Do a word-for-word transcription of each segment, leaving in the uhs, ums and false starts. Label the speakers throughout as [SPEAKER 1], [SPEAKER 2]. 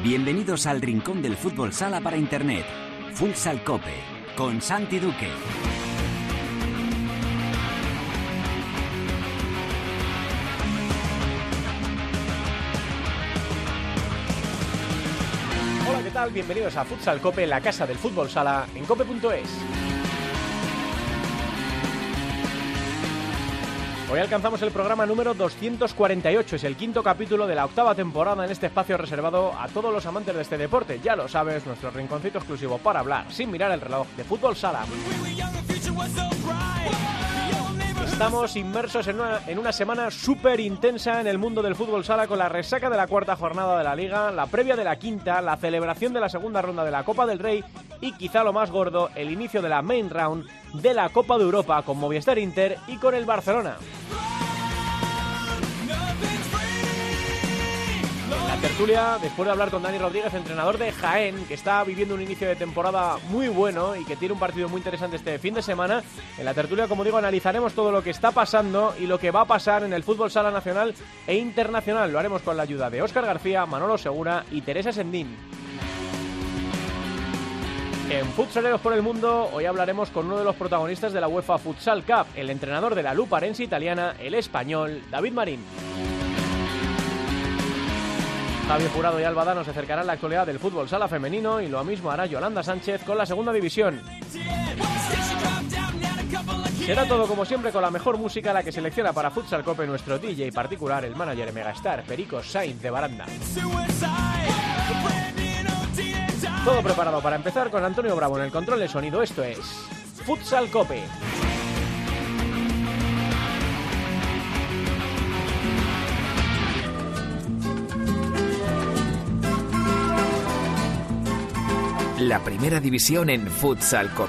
[SPEAKER 1] Bienvenidos al rincón del fútbol sala para internet. Futsal Cope, con Santi Duque.
[SPEAKER 2] Hola, ¿qué tal? Bienvenidos a Futsal Cope, la casa del fútbol sala en cope punto es. Hoy alcanzamos el programa número doscientos cuarenta y ocho, es el quinto capítulo de la octava temporada en este espacio reservado a todos los amantes de este deporte. Ya lo sabes, nuestro rinconcito exclusivo para hablar, sin mirar el reloj, de fútbol sala. Estamos inmersos en una, en una semana súper intensa en el mundo del fútbol sala, con la resaca de la cuarta jornada de la Liga, la previa de la quinta, la celebración de la segunda ronda de la Copa del Rey y, quizá lo más gordo, el inicio de la main round de la Copa de Europa con Movistar Inter y con el Barcelona. En la tertulia, después de hablar con Dani Rodríguez, entrenador de Jaén, que está viviendo un inicio de temporada muy bueno y que tiene un partido muy interesante este fin de semana, en la tertulia, como digo, analizaremos todo lo que está pasando y lo que va a pasar en el fútbol sala nacional e internacional. Lo haremos con la ayuda de Óscar García, Manolo Segura y Teresa Sendín. En Futsaleros por el Mundo, hoy hablaremos con uno de los protagonistas de la UEFA Futsal Cup, el entrenador de la Luparense italiana, el español David Marín. Javier Jurado y Alba Dano se acercarán a la actualidad del fútbol sala femenino y lo mismo hará Yolanda Sánchez con la segunda división. Será todo como siempre con la mejor música, la que selecciona para Futsal Cope nuestro D J particular, el manager megastar Perico Sainz de Baranda. Todo preparado para empezar con Antonio Bravo en el control de sonido. Esto es Futsal Cope.
[SPEAKER 3] La primera división en Futsal Cope.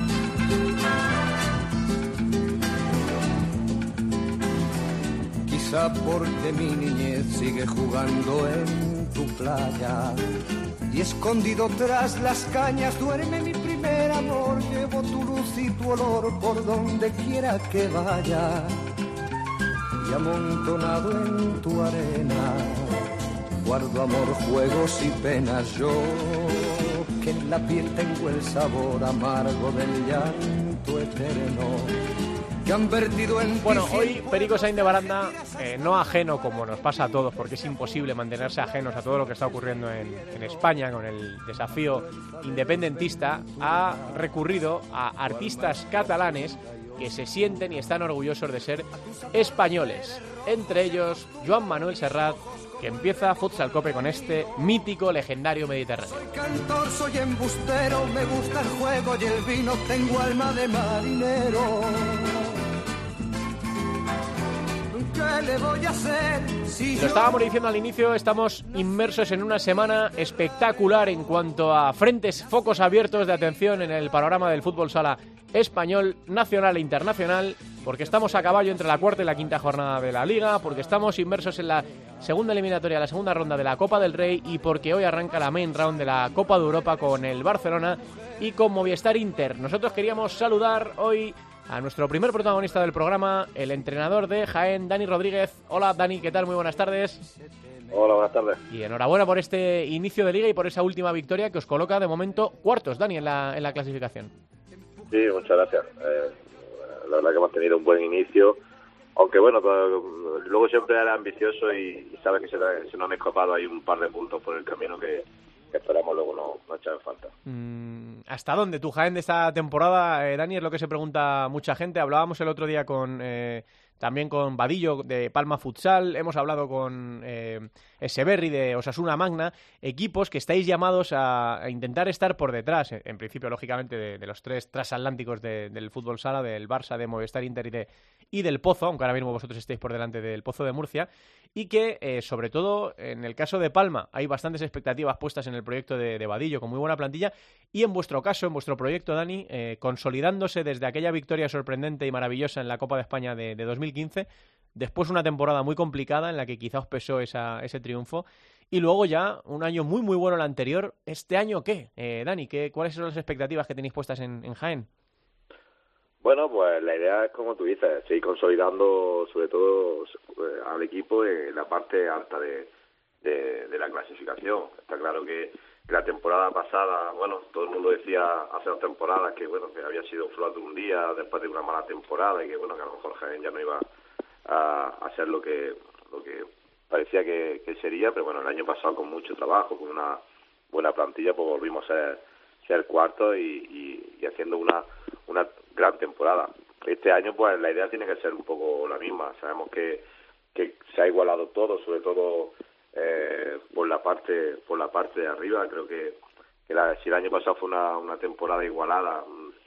[SPEAKER 4] Quizá porque mi niñez sigue jugando en tu playa y escondido tras las cañas duerme mi primer amor. Llevo tu luz y tu olor por donde quiera que vaya y amontonado en tu arena guardo amor, juegos y penas. Yo que en la piel tengo el sabor amargo del llanto eterno que han vertido en...
[SPEAKER 2] Bueno, hoy Perico Sainz de Baranda, eh, no ajeno como nos pasa a todos, porque es imposible mantenerse ajenos a todo lo que está ocurriendo en, en España con el desafío independentista, ha recurrido a artistas catalanes que se sienten y están orgullosos de ser españoles. Entre ellos, Joan Manuel Serrat, que empieza Futsal Cope con este mítico, legendario Mediterráneo.
[SPEAKER 4] Soy cantor, soy embustero, me gusta el juego y el vino, tengo alma de marinero. ¿Qué le voy a hacer? Si
[SPEAKER 2] Lo estábamos diciendo al inicio, estamos inmersos en una semana espectacular en cuanto a frentes, focos abiertos de atención en el panorama del fútbol sala español, nacional e internacional, porque estamos a caballo entre la cuarta y la quinta jornada de la Liga, porque estamos inmersos en la segunda eliminatoria, la segunda ronda de la Copa del Rey, y porque hoy arranca la main round de la Copa de Europa con el Barcelona y con Movistar Inter. Nosotros queríamos saludar hoy a nuestro primer protagonista del programa, el entrenador de Jaén, Dani Rodríguez. Hola Dani, ¿qué tal? Muy buenas tardes.
[SPEAKER 5] Hola, buenas tardes.
[SPEAKER 2] Y enhorabuena por este inicio de Liga y por esa última victoria que os coloca de momento cuartos, Dani, en la, en la clasificación.
[SPEAKER 5] Sí, muchas gracias. Eh, la verdad que hemos tenido un buen inicio, aunque bueno, todo, luego siempre era ambicioso y, y sabes que se, se nos han escapado ahí un par de puntos por el camino que, que esperamos luego no, no echar en falta.
[SPEAKER 2] Mm, ¿Hasta dónde tu Jaén de esta temporada, eh, Dani? Es lo que se pregunta mucha gente. Hablábamos el otro día con... Eh, también con Vadillo de Palma Futsal, hemos hablado con eh, Echeverri de Osasuna Magna, equipos que estáis llamados a, a intentar estar por detrás, en principio, lógicamente, de, de los tres transatlánticos de, del fútbol sala, del Barça, de Movistar Inter y, de, y del Pozo, aunque ahora mismo vosotros estéis por delante del Pozo de Murcia, y que, eh, sobre todo, en el caso de Palma, hay bastantes expectativas puestas en el proyecto de, de Vadillo, con muy buena plantilla, y en vuestro caso, en vuestro proyecto, Dani, eh, consolidándose desde aquella victoria sorprendente y maravillosa en la Copa de España de, de dos mil quince, después una temporada muy complicada en la que quizá os pesó esa, ese triunfo, y luego ya un año muy muy bueno el anterior. ¿Este año qué, eh, Dani? ¿qué, ¿Cuáles son las expectativas que tenéis puestas en, en Jaén?
[SPEAKER 5] Bueno, pues la idea es, como tú dices, seguir consolidando sobre todo eh, al equipo en la parte alta de, de, de la clasificación. Está claro que la temporada pasada, bueno, todo el mundo decía hace dos temporadas que bueno que había sido flor de un día después de una mala temporada y que bueno que a lo mejor Jaén ya no iba a, a ser lo que lo que parecía que, que sería, pero bueno, el año pasado con mucho trabajo, con una buena plantilla, pues volvimos a ser, ser cuartos y, y, y haciendo una una gran temporada. Este año pues la idea tiene que ser un poco la misma. Sabemos que, que se ha igualado todo, sobre todo eh, por la parte por la parte de arriba. Creo que, que la, si el año pasado fue una, una temporada igualada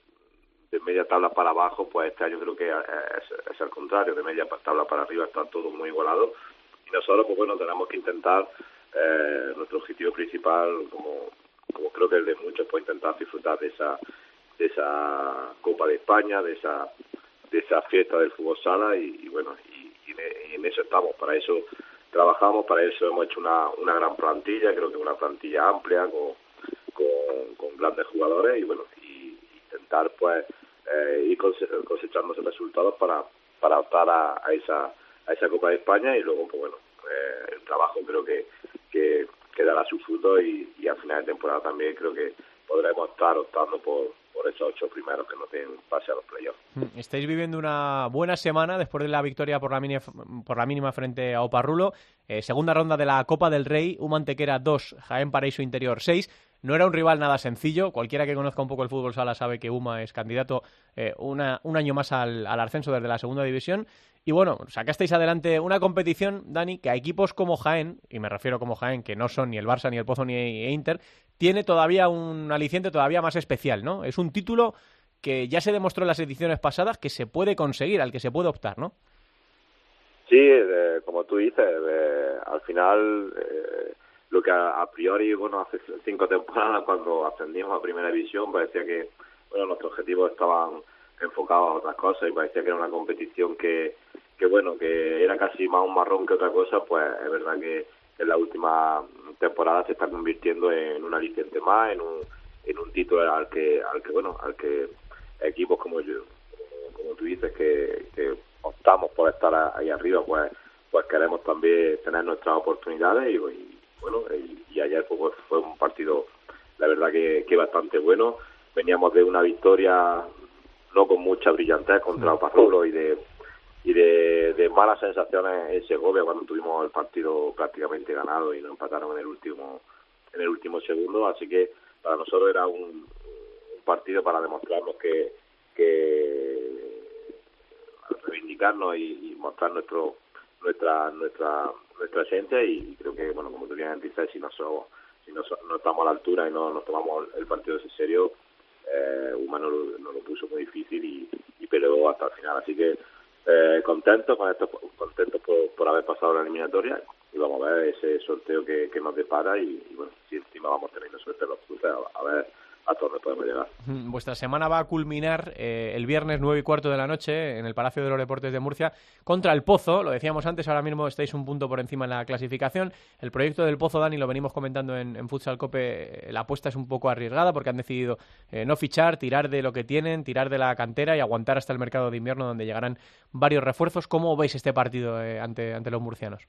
[SPEAKER 5] de media tabla para abajo, pues este año creo que es, es al contrario, de media tabla para arriba está todo muy igualado y nosotros pues bueno tenemos que intentar eh, nuestro objetivo principal, como como creo que el de muchos, pues intentar disfrutar de esa de esa Copa de España, de esa de esa fiesta del fútbol sala y, y bueno y, y, de, y en eso estamos, para eso trabajamos, para eso hemos hecho una una gran plantilla, creo que una plantilla amplia con con, con grandes jugadores y bueno y intentar pues eh, ir cosechando esos resultados para para optar a, a esa a esa Copa de España y luego pues bueno eh, el trabajo creo que que, que dará su fruto y, y al final de temporada también creo que podremos estar optando por por esos ocho primeros que no tienen pase a los playoffs.
[SPEAKER 2] Estáis viviendo una buena semana después de la victoria por la mínima, por la mínima frente a Oparrulo. Eh, segunda ronda de la Copa del Rey, U Mantequera dos, Jaén Paraíso Interior seis. No era un rival nada sencillo. Cualquiera que conozca un poco el fútbol sala sabe que UMA es candidato eh, una, un año más al, al ascenso desde la segunda división. Y bueno, sacasteis adelante una competición, Dani, que a equipos como Jaén, y me refiero como Jaén, que no son ni el Barça, ni el Pozo, ni Inter, tiene todavía un aliciente todavía más especial, ¿no? Es un título que ya se demostró en las ediciones pasadas que se puede conseguir, al que se puede optar, ¿no?
[SPEAKER 5] Sí, eh, como tú dices, eh, al final eh, lo que a, a priori, bueno, hace cinco temporadas cuando ascendimos a Primera División parecía que, bueno, nuestros objetivos estaban enfocados a otras cosas y parecía que era una competición que, que bueno, que era casi más un marrón que otra cosa, pues es verdad que en la última temporada se está convirtiendo en un aliciente más, en un en un título al que al que bueno, al que equipos como yo, como tú dices que, que optamos por estar ahí arriba, pues pues queremos también tener nuestras oportunidades y, y bueno, y, y ayer pues, fue un partido la verdad que, que bastante bueno. Veníamos de una victoria no con mucha brillantez contra Oparrulo y de y de, de malas sensaciones en Segovia cuando tuvimos el partido prácticamente ganado y nos empataron en el último en el último segundo, así que para nosotros era un, un partido para demostrarnos que que reivindicarnos y, y mostrar nuestro nuestra nuestra nuestra esencia y creo que bueno, como tú bien dices, si nosotros si no, no estamos a la altura y no nos tomamos el partido en serio, eh, UMA nos lo, nos lo puso muy difícil y, y peleó hasta el final, así que Eh, contentos con esto, contentos por, por haber pasado la eliminatoria y vamos a ver ese sorteo que, que nos depara y, y bueno, si encima vamos teniendo suerte los cruces, a, a ver hasta dónde podemos llegar.
[SPEAKER 2] Vuestra semana va a culminar eh, el viernes nueve y cuarto de la noche en el Palacio de los Deportes de Murcia contra el Pozo. Lo decíamos antes, ahora mismo estáis un punto por encima en la clasificación. El proyecto del Pozo, Dani, lo venimos comentando en, en Futsal Cope, la apuesta es un poco arriesgada porque han decidido eh, no fichar, tirar de lo que tienen, tirar de la cantera y aguantar hasta el mercado de invierno donde llegarán varios refuerzos. ¿Cómo veis este partido eh, ante, ante los murcianos?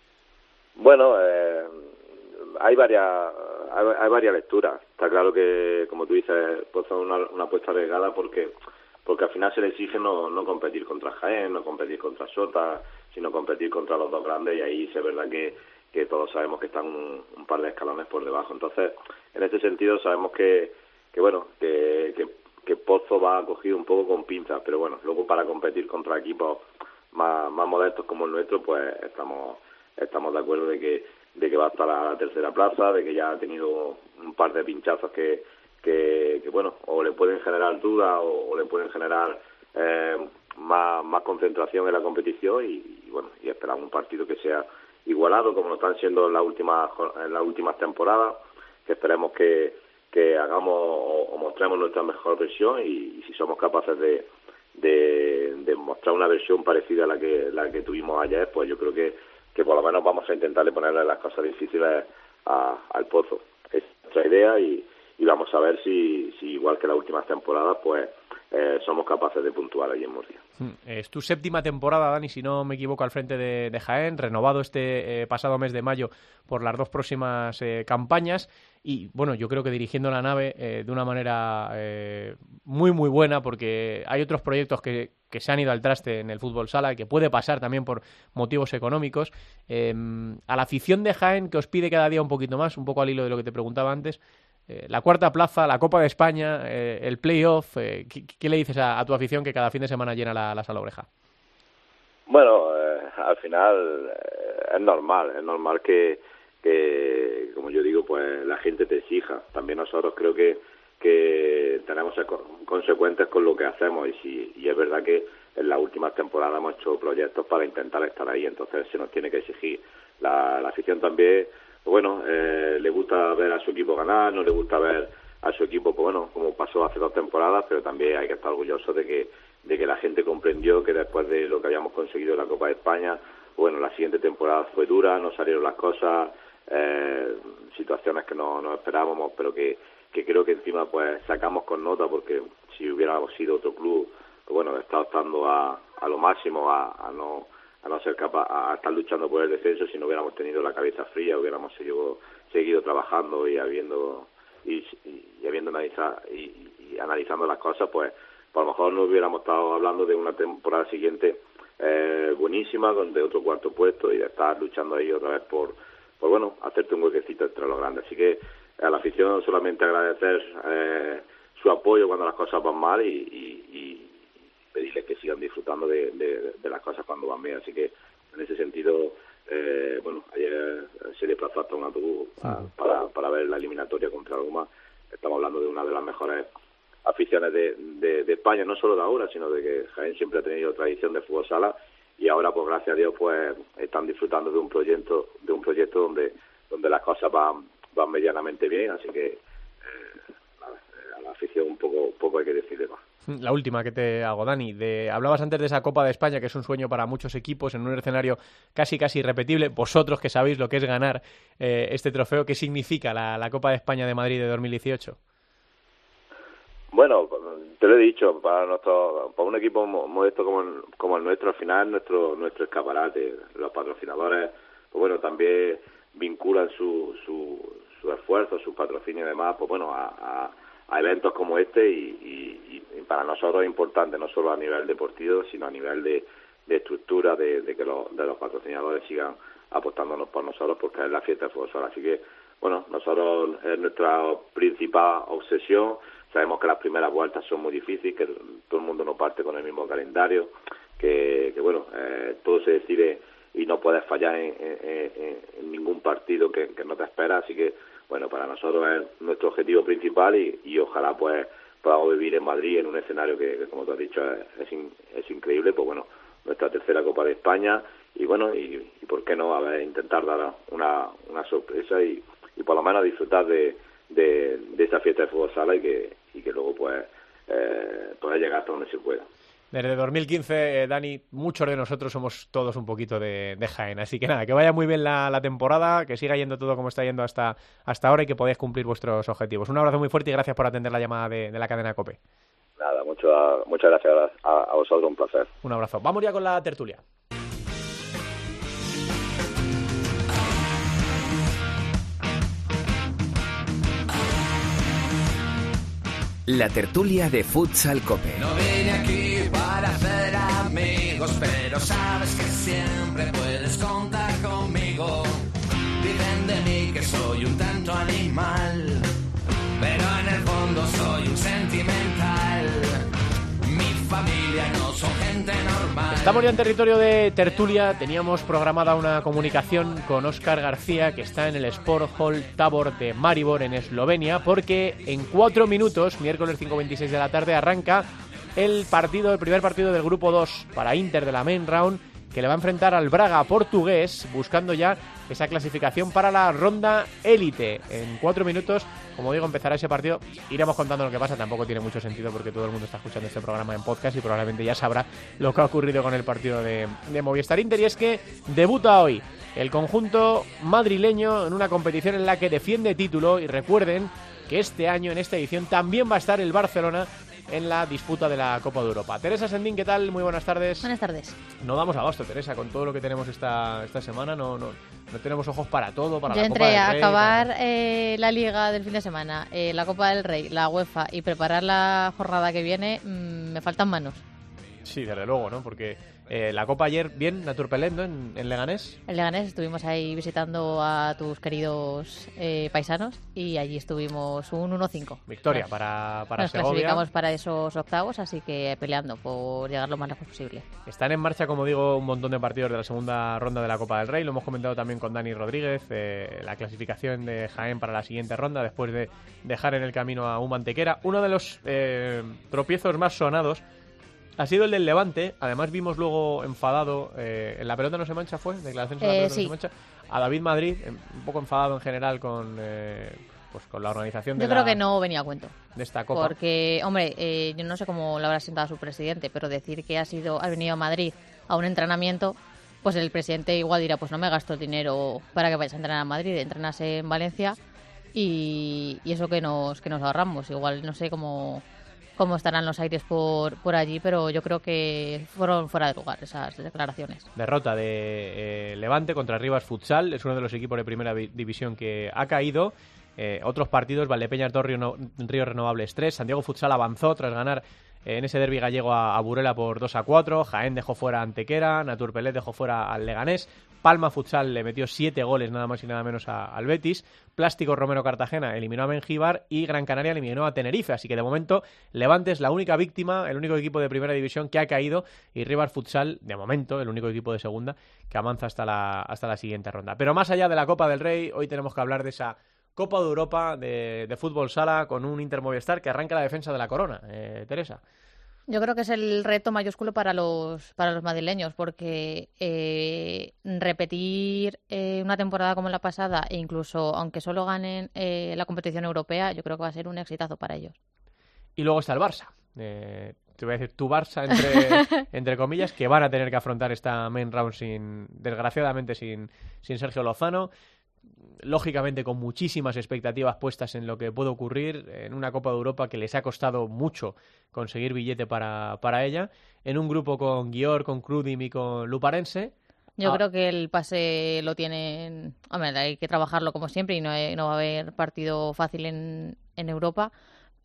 [SPEAKER 5] Bueno, eh, hay varias hay, hay varias lecturas. Está claro que, como tú dices, pues son una, una apuesta arriesgada porque porque al final se le exige no, no competir contra Jaén, no competir contra Sota, sino competir contra los dos grandes y ahí es verdad que, que todos sabemos que están un, un par de escalones por debajo. Entonces, en este sentido sabemos que, que bueno, que, que, que Pozo va cogido un poco con pinzas, pero bueno, luego para competir contra equipos más, más modestos como el nuestro, pues estamos estamos de acuerdo de que de que va a estar a la tercera plaza, de que ya ha tenido un par de pinchazos que, que, que bueno, o le pueden generar dudas o, o le pueden generar eh, más, más concentración en la competición y, y bueno, y esperamos un partido que sea igualado como lo están siendo en las últimas en las últimas temporadas, que esperemos que, que hagamos o, o mostremos nuestra mejor versión y, y si somos capaces de, de, de mostrar una versión parecida a la que la que tuvimos ayer, pues yo creo que que por lo menos vamos a intentarle ponerle las cosas difíciles a, al Pozo. Es nuestra idea y, y vamos a ver si, si igual que las últimas temporadas, pues eh, somos capaces de puntuar allí en Murcia.
[SPEAKER 2] Es tu séptima temporada, Dani, si no me equivoco, al frente de, de Jaén, renovado este eh, pasado mes de mayo por las dos próximas eh, campañas y, bueno, yo creo que dirigiendo la nave eh, de una manera eh, muy, muy buena, porque hay otros proyectos que, que se han ido al traste en el fútbol sala y que puede pasar también por motivos económicos. Eh, a la afición de Jaén, que os pide cada día un poquito más, un poco al hilo de lo que te preguntaba antes, Eh, la cuarta plaza, la Copa de España, eh, el playoff, eh, ¿qué, ¿qué le dices a, a tu afición que cada fin de semana llena la, la Sala Oreja?
[SPEAKER 5] Bueno, eh, al final eh, es normal, es normal que, que, como yo digo, pues la gente te exija. También nosotros creo que, que tenemos que ser consecuentes con lo que hacemos y, si, y es verdad que en las últimas temporadas hemos hecho proyectos para intentar estar ahí, entonces se nos tiene que exigir. La, la afición también, bueno, eh, le gusta ver a su equipo ganar, no le gusta ver a su equipo, pues bueno, como pasó hace dos temporadas, pero también hay que estar orgulloso de que de que la gente comprendió que después de lo que habíamos conseguido en la Copa de España, bueno, la siguiente temporada fue dura, no salieron las cosas, eh, situaciones que no, no esperábamos, pero que, que creo que encima pues sacamos con nota, porque si hubiéramos sido otro club, pues bueno, está optando a, a lo máximo, a, a no a no ser capaz, a estar luchando por el descenso, si no hubiéramos tenido la cabeza fría, hubiéramos seguido, seguido trabajando y habiendo y, y, y habiendo analizado y, y analizando las cosas, pues, pues a lo mejor no hubiéramos estado hablando de una temporada siguiente eh, buenísima, de otro cuarto puesto y de estar luchando ahí otra vez por, por bueno, hacerte un huequecito entre los grandes. Así que a la afición solamente agradecer eh, su apoyo cuando las cosas van mal y, y, y pedirles que sigan disfrutando de, de, de las cosas cuando van bien. Así que en ese sentido, eh, bueno, ayer se desplazó hasta un autobús a, para, para ver la eliminatoria contra Roma. Estamos hablando de una de las mejores aficiones de, de, de España, no solo de ahora, sino de que Jaén siempre ha tenido tradición de fútbol sala y ahora, pues gracias a Dios, pues están disfrutando de un proyecto, de un proyecto donde donde las cosas van van medianamente bien. Así que eh, a la afición un poco poco hay que decirle más.
[SPEAKER 2] La última que te hago, Dani. De, hablabas antes de esa Copa de España, que es un sueño para muchos equipos, en un escenario casi casi irrepetible. Vosotros que sabéis lo que es ganar eh, este trofeo, ¿qué significa la, la Copa de España de Madrid de dos mil dieciocho?
[SPEAKER 5] Bueno, te lo he dicho, para nuestro, para un equipo modesto como el, como el nuestro, al final nuestro nuestro escaparate. Los patrocinadores, pues bueno, también vinculan su su, su esfuerzo, su patrocinio y demás, pues bueno, a, a a eventos como este y, y, y para nosotros es importante no solo a nivel deportivo sino a nivel de, de estructura de, de que los, de los patrocinadores sigan apostándonos por nosotros porque es la fiesta de fútbol. Así que bueno, nosotros es nuestra principal obsesión. Sabemos que las primeras vueltas son muy difíciles, que todo el mundo no parte con el mismo calendario, que, que bueno, eh, todo se decide y no puedes fallar en, en, en, en ningún partido que, que no te espera. Así que bueno, para nosotros es nuestro objetivo principal y, y ojalá pues podamos vivir en Madrid en un escenario que, que como tú has dicho, es, es, in, es increíble. Pues bueno, nuestra tercera Copa de España y bueno, y, y por qué no, a ver, intentar dar una, una sorpresa y, y por lo menos disfrutar de, de, de esa fiesta de fútbol sala y que, y que luego pues eh, pueda llegar hasta donde se pueda.
[SPEAKER 2] Desde dos mil quince, eh, Dani, muchos de nosotros somos todos un poquito de, de Jaén. Así que nada, que vaya muy bien la, la temporada, que siga yendo todo como está yendo hasta, hasta ahora y que podáis cumplir vuestros objetivos. Un abrazo muy fuerte y gracias por atender la llamada de, de la cadena COPE.
[SPEAKER 5] Nada, mucho, muchas gracias a, a vosotros, un placer.
[SPEAKER 2] Un abrazo. Vamos ya con la tertulia.
[SPEAKER 3] La tertulia de Futsal Cope.
[SPEAKER 6] No vine aquí para hacer amigos, pero sabes que siempre puedes contar conmigo. Dicen de mí que soy un tanto animal, pero en el fondo soy un sentimental. Mi familia no son gente normal.
[SPEAKER 2] Estamos ya en territorio de tertulia. Teníamos programada una comunicación con Óscar García, que está en el Sport Hall Tabor de Maribor, en Eslovenia, porque en cuatro minutos, miércoles cinco veintiséis de la tarde, arranca el partido, el primer partido del grupo dos para Inter de la Main Round, que le va a enfrentar al Braga portugués, buscando ya esa clasificación para la ronda élite. En cuatro minutos, como digo, empezará ese partido. Iremos contando lo que pasa. Tampoco tiene mucho sentido porque todo el mundo está escuchando este programa en podcast y probablemente ya sabrá lo que ha ocurrido con el partido de, de Movistar Inter. Y es que debuta hoy el conjunto madrileño en una competición en la que defiende título. Y recuerden que este año, en esta edición, también va a estar el Barcelona en la disputa de la Copa de Europa. Teresa Sendín, ¿qué tal? Muy buenas tardes.
[SPEAKER 7] Buenas tardes.
[SPEAKER 2] No damos abasto, Teresa, con todo lo que tenemos esta, esta semana. No, no, no tenemos ojos para todo, para
[SPEAKER 7] Yo
[SPEAKER 2] la Copa
[SPEAKER 7] entre
[SPEAKER 2] del Rey.
[SPEAKER 7] acabar
[SPEAKER 2] para...
[SPEAKER 7] eh, la Liga del fin de semana, eh, la Copa del Rey, la UEFA y preparar la jornada que viene, mmm, me faltan manos.
[SPEAKER 2] Sí, desde luego, ¿no? Porque eh, la Copa ayer, bien, Naturpelend, ¿no? En, en Leganés.
[SPEAKER 7] En Leganés estuvimos ahí visitando a tus queridos eh, paisanos y allí estuvimos un uno cinco.
[SPEAKER 2] Victoria
[SPEAKER 7] nos,
[SPEAKER 2] para, para
[SPEAKER 7] nos
[SPEAKER 2] Segovia.
[SPEAKER 7] Nos clasificamos para esos octavos, así que peleando por llegar lo más lejos posible.
[SPEAKER 2] Están en marcha, como digo, un montón de partidos de la segunda ronda de la Copa del Rey. Lo hemos comentado también con Dani Rodríguez, eh, la clasificación de Jaén para la siguiente ronda, después de dejar en el camino a un Antequera. Uno de los eh, tropiezos más sonados ha sido el del Levante. Además vimos luego enfadado, eh, en la pelota no se mancha fue, declaraciones en la
[SPEAKER 7] eh,
[SPEAKER 2] pelota
[SPEAKER 7] sí.
[SPEAKER 2] no se mancha, a David Madrid, un poco enfadado en general con eh, pues con la organización de
[SPEAKER 7] Yo creo
[SPEAKER 2] la,
[SPEAKER 7] que no venía a cuento.
[SPEAKER 2] De esta Copa.
[SPEAKER 7] Porque, hombre, eh, yo no sé cómo lo habrá sentado su presidente, pero decir que ha sido ha venido a Madrid a un entrenamiento, pues el presidente igual dirá, pues no me gasto el dinero para que vayas a entrenar a Madrid, entrenas en Valencia y, y eso que nos que nos ahorramos. Igual no sé cómo... cómo estarán los aires por, por allí, pero yo creo que fueron fuera de lugar esas declaraciones.
[SPEAKER 2] Derrota de eh, Levante contra Rivas Futsal, es uno de los equipos de primera división que ha caído. Eh, otros partidos, Valdepeñas dos, Río, no, Río Renovables tres, Santiago Futsal avanzó tras ganar eh, en ese derbi gallego a, a Burela por dos a cuatro, Jaén dejó fuera a Antequera, Naturpelend dejó fuera al Leganés, Palma Futsal le metió siete goles nada más y nada menos a, al Betis, Plástico Romero Cartagena eliminó a Mengíbar y Gran Canaria eliminó a Tenerife, así que de momento Levante es la única víctima, el único equipo de primera división que ha caído y Rivas Futsal, de momento, el único equipo de segunda que avanza hasta la, hasta la siguiente ronda. Pero más allá de la Copa del Rey, hoy tenemos que hablar de esa Copa de Europa de, de fútbol sala con un Inter Movistar que arranca la defensa de la corona. Eh, Teresa.
[SPEAKER 7] Yo creo que es el reto mayúsculo para los para los madrileños, porque eh, repetir eh, una temporada como la pasada, e incluso aunque solo ganen eh, la competición europea, yo creo que va a ser un exitazo para ellos.
[SPEAKER 2] Y luego está el Barça. Eh, te voy a decir tu Barça, entre, entre comillas, que van a tener que afrontar esta main round sin, desgraciadamente sin, sin Sergio Lozano. Lógicamente con muchísimas expectativas puestas en lo que puede ocurrir en una Copa de Europa que les ha costado mucho conseguir billete para, para ella, en un grupo con Győr, con Krudim y con Luparense.
[SPEAKER 7] Yo
[SPEAKER 2] ah.
[SPEAKER 7] creo que el pase lo tienen... Hombre, hay que trabajarlo como siempre y no, hay, no va a haber partido fácil en, en Europa,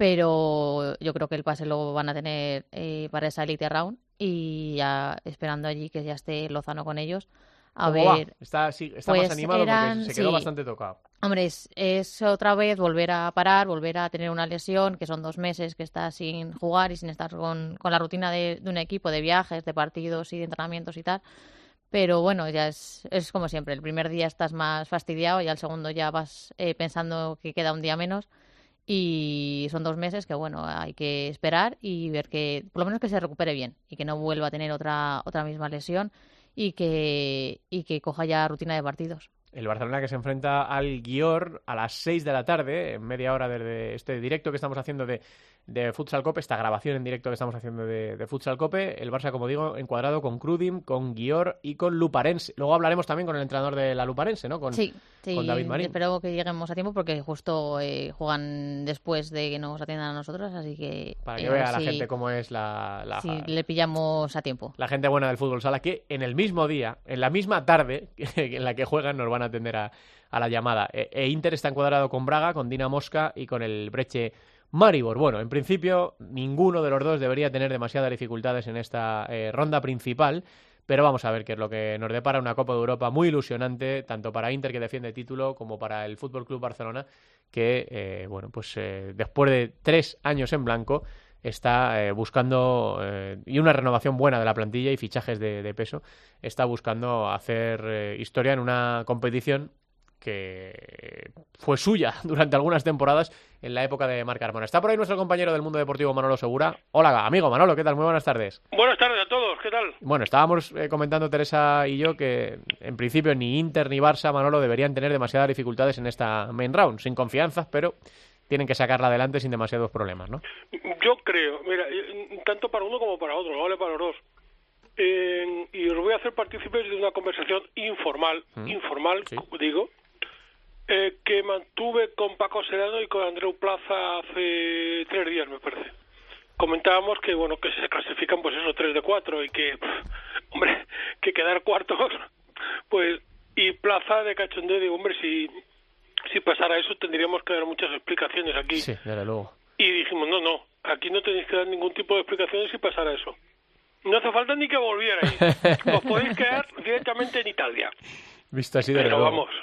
[SPEAKER 7] pero yo creo que el pase lo van a tener eh, para esa Elite Round y ya esperando allí que ya esté Lozano con ellos. A ver,
[SPEAKER 2] va? Está, sí, está
[SPEAKER 7] pues
[SPEAKER 2] más animado
[SPEAKER 7] eran,
[SPEAKER 2] porque se quedó
[SPEAKER 7] sí.
[SPEAKER 2] bastante tocado.
[SPEAKER 7] Hombre, es, es otra vez volver a parar, volver a tener una lesión, que son dos meses que está sin jugar y sin estar con, con la rutina de, de un equipo, de viajes, de partidos y de entrenamientos y tal. Pero bueno, ya es, es como siempre, el primer día estás más fastidiado y al segundo ya vas eh, pensando que queda un día menos. Y son dos meses que, bueno, hay que esperar y ver que, por lo menos que se recupere bien y que no vuelva a tener otra, otra misma lesión. Y que, y que coja ya rutina de partidos.
[SPEAKER 2] El Barcelona que se enfrenta al Győr a las seis de la tarde, en media hora desde este directo que estamos haciendo de, de Futsal Cope, esta grabación en directo que estamos haciendo de, de Futsal Cope. El Barça, como digo, encuadrado con Krudim, con Győr y con Luparense. Luego hablaremos también con el entrenador de la Luparense, ¿no? Con,
[SPEAKER 7] sí, sí,
[SPEAKER 2] con David Marín.
[SPEAKER 7] Espero que lleguemos a tiempo porque justo eh, juegan después de que nos atiendan a nosotros, así que...
[SPEAKER 2] Para que
[SPEAKER 7] eh,
[SPEAKER 2] vea
[SPEAKER 7] si,
[SPEAKER 2] la gente cómo es la, la...
[SPEAKER 7] Si le pillamos a tiempo.
[SPEAKER 2] La gente buena del fútbol sala que en el mismo día, en la misma tarde en la que juegan, nos van a atender a, a la llamada. E, e Inter está encuadrado con Braga, con Dina Mosca y con el Brecce Maribor. Bueno, en principio ninguno de los dos debería tener demasiadas dificultades en esta eh, ronda principal, pero vamos a ver qué es lo que nos depara una Copa de Europa muy ilusionante, tanto para Inter, que defiende título, como para el F C Barcelona, que, eh, bueno, pues eh, después de tres años en blanco, está eh, buscando, eh, y una renovación buena de la plantilla y fichajes de, de peso, está buscando hacer eh, historia en una competición que fue suya durante algunas temporadas en la época de Marc Carmona. Está por ahí nuestro compañero del mundo deportivo, Manolo Segura. Hola, amigo Manolo, ¿qué tal? Muy buenas tardes.
[SPEAKER 8] Buenas tardes a todos, ¿qué tal?
[SPEAKER 2] Bueno, estábamos eh, comentando Teresa y yo que en principio ni Inter ni Barça, Manolo, deberían tener demasiadas dificultades en esta main round, sin confianza, pero tienen que sacarla adelante sin demasiados problemas, ¿no?
[SPEAKER 8] Yo creo, mira, tanto para uno como para otro, no vale para los dos. Eh, y os voy a hacer partícipes de una conversación informal, mm. informal, sí. digo, eh, que mantuve con Paco Serrano y con Andreu Plaza hace tres días, me parece. comentábamos que, bueno, que se clasifican, pues eso, tres de cuatro y que, pff, hombre, que quedar cuartos, pues, y plaza de cachondeo, digo, hombre, si, si pasara eso tendríamos que dar muchas explicaciones aquí.
[SPEAKER 2] Sí, desde luego.
[SPEAKER 8] Y dijimos, no, no, aquí no tenéis que dar ningún tipo de explicaciones si pasara eso. No hace falta ni que volvierais. Os podéis quedar directamente en Italia.
[SPEAKER 2] Visto así de
[SPEAKER 8] Pero
[SPEAKER 2] luego.
[SPEAKER 8] vamos.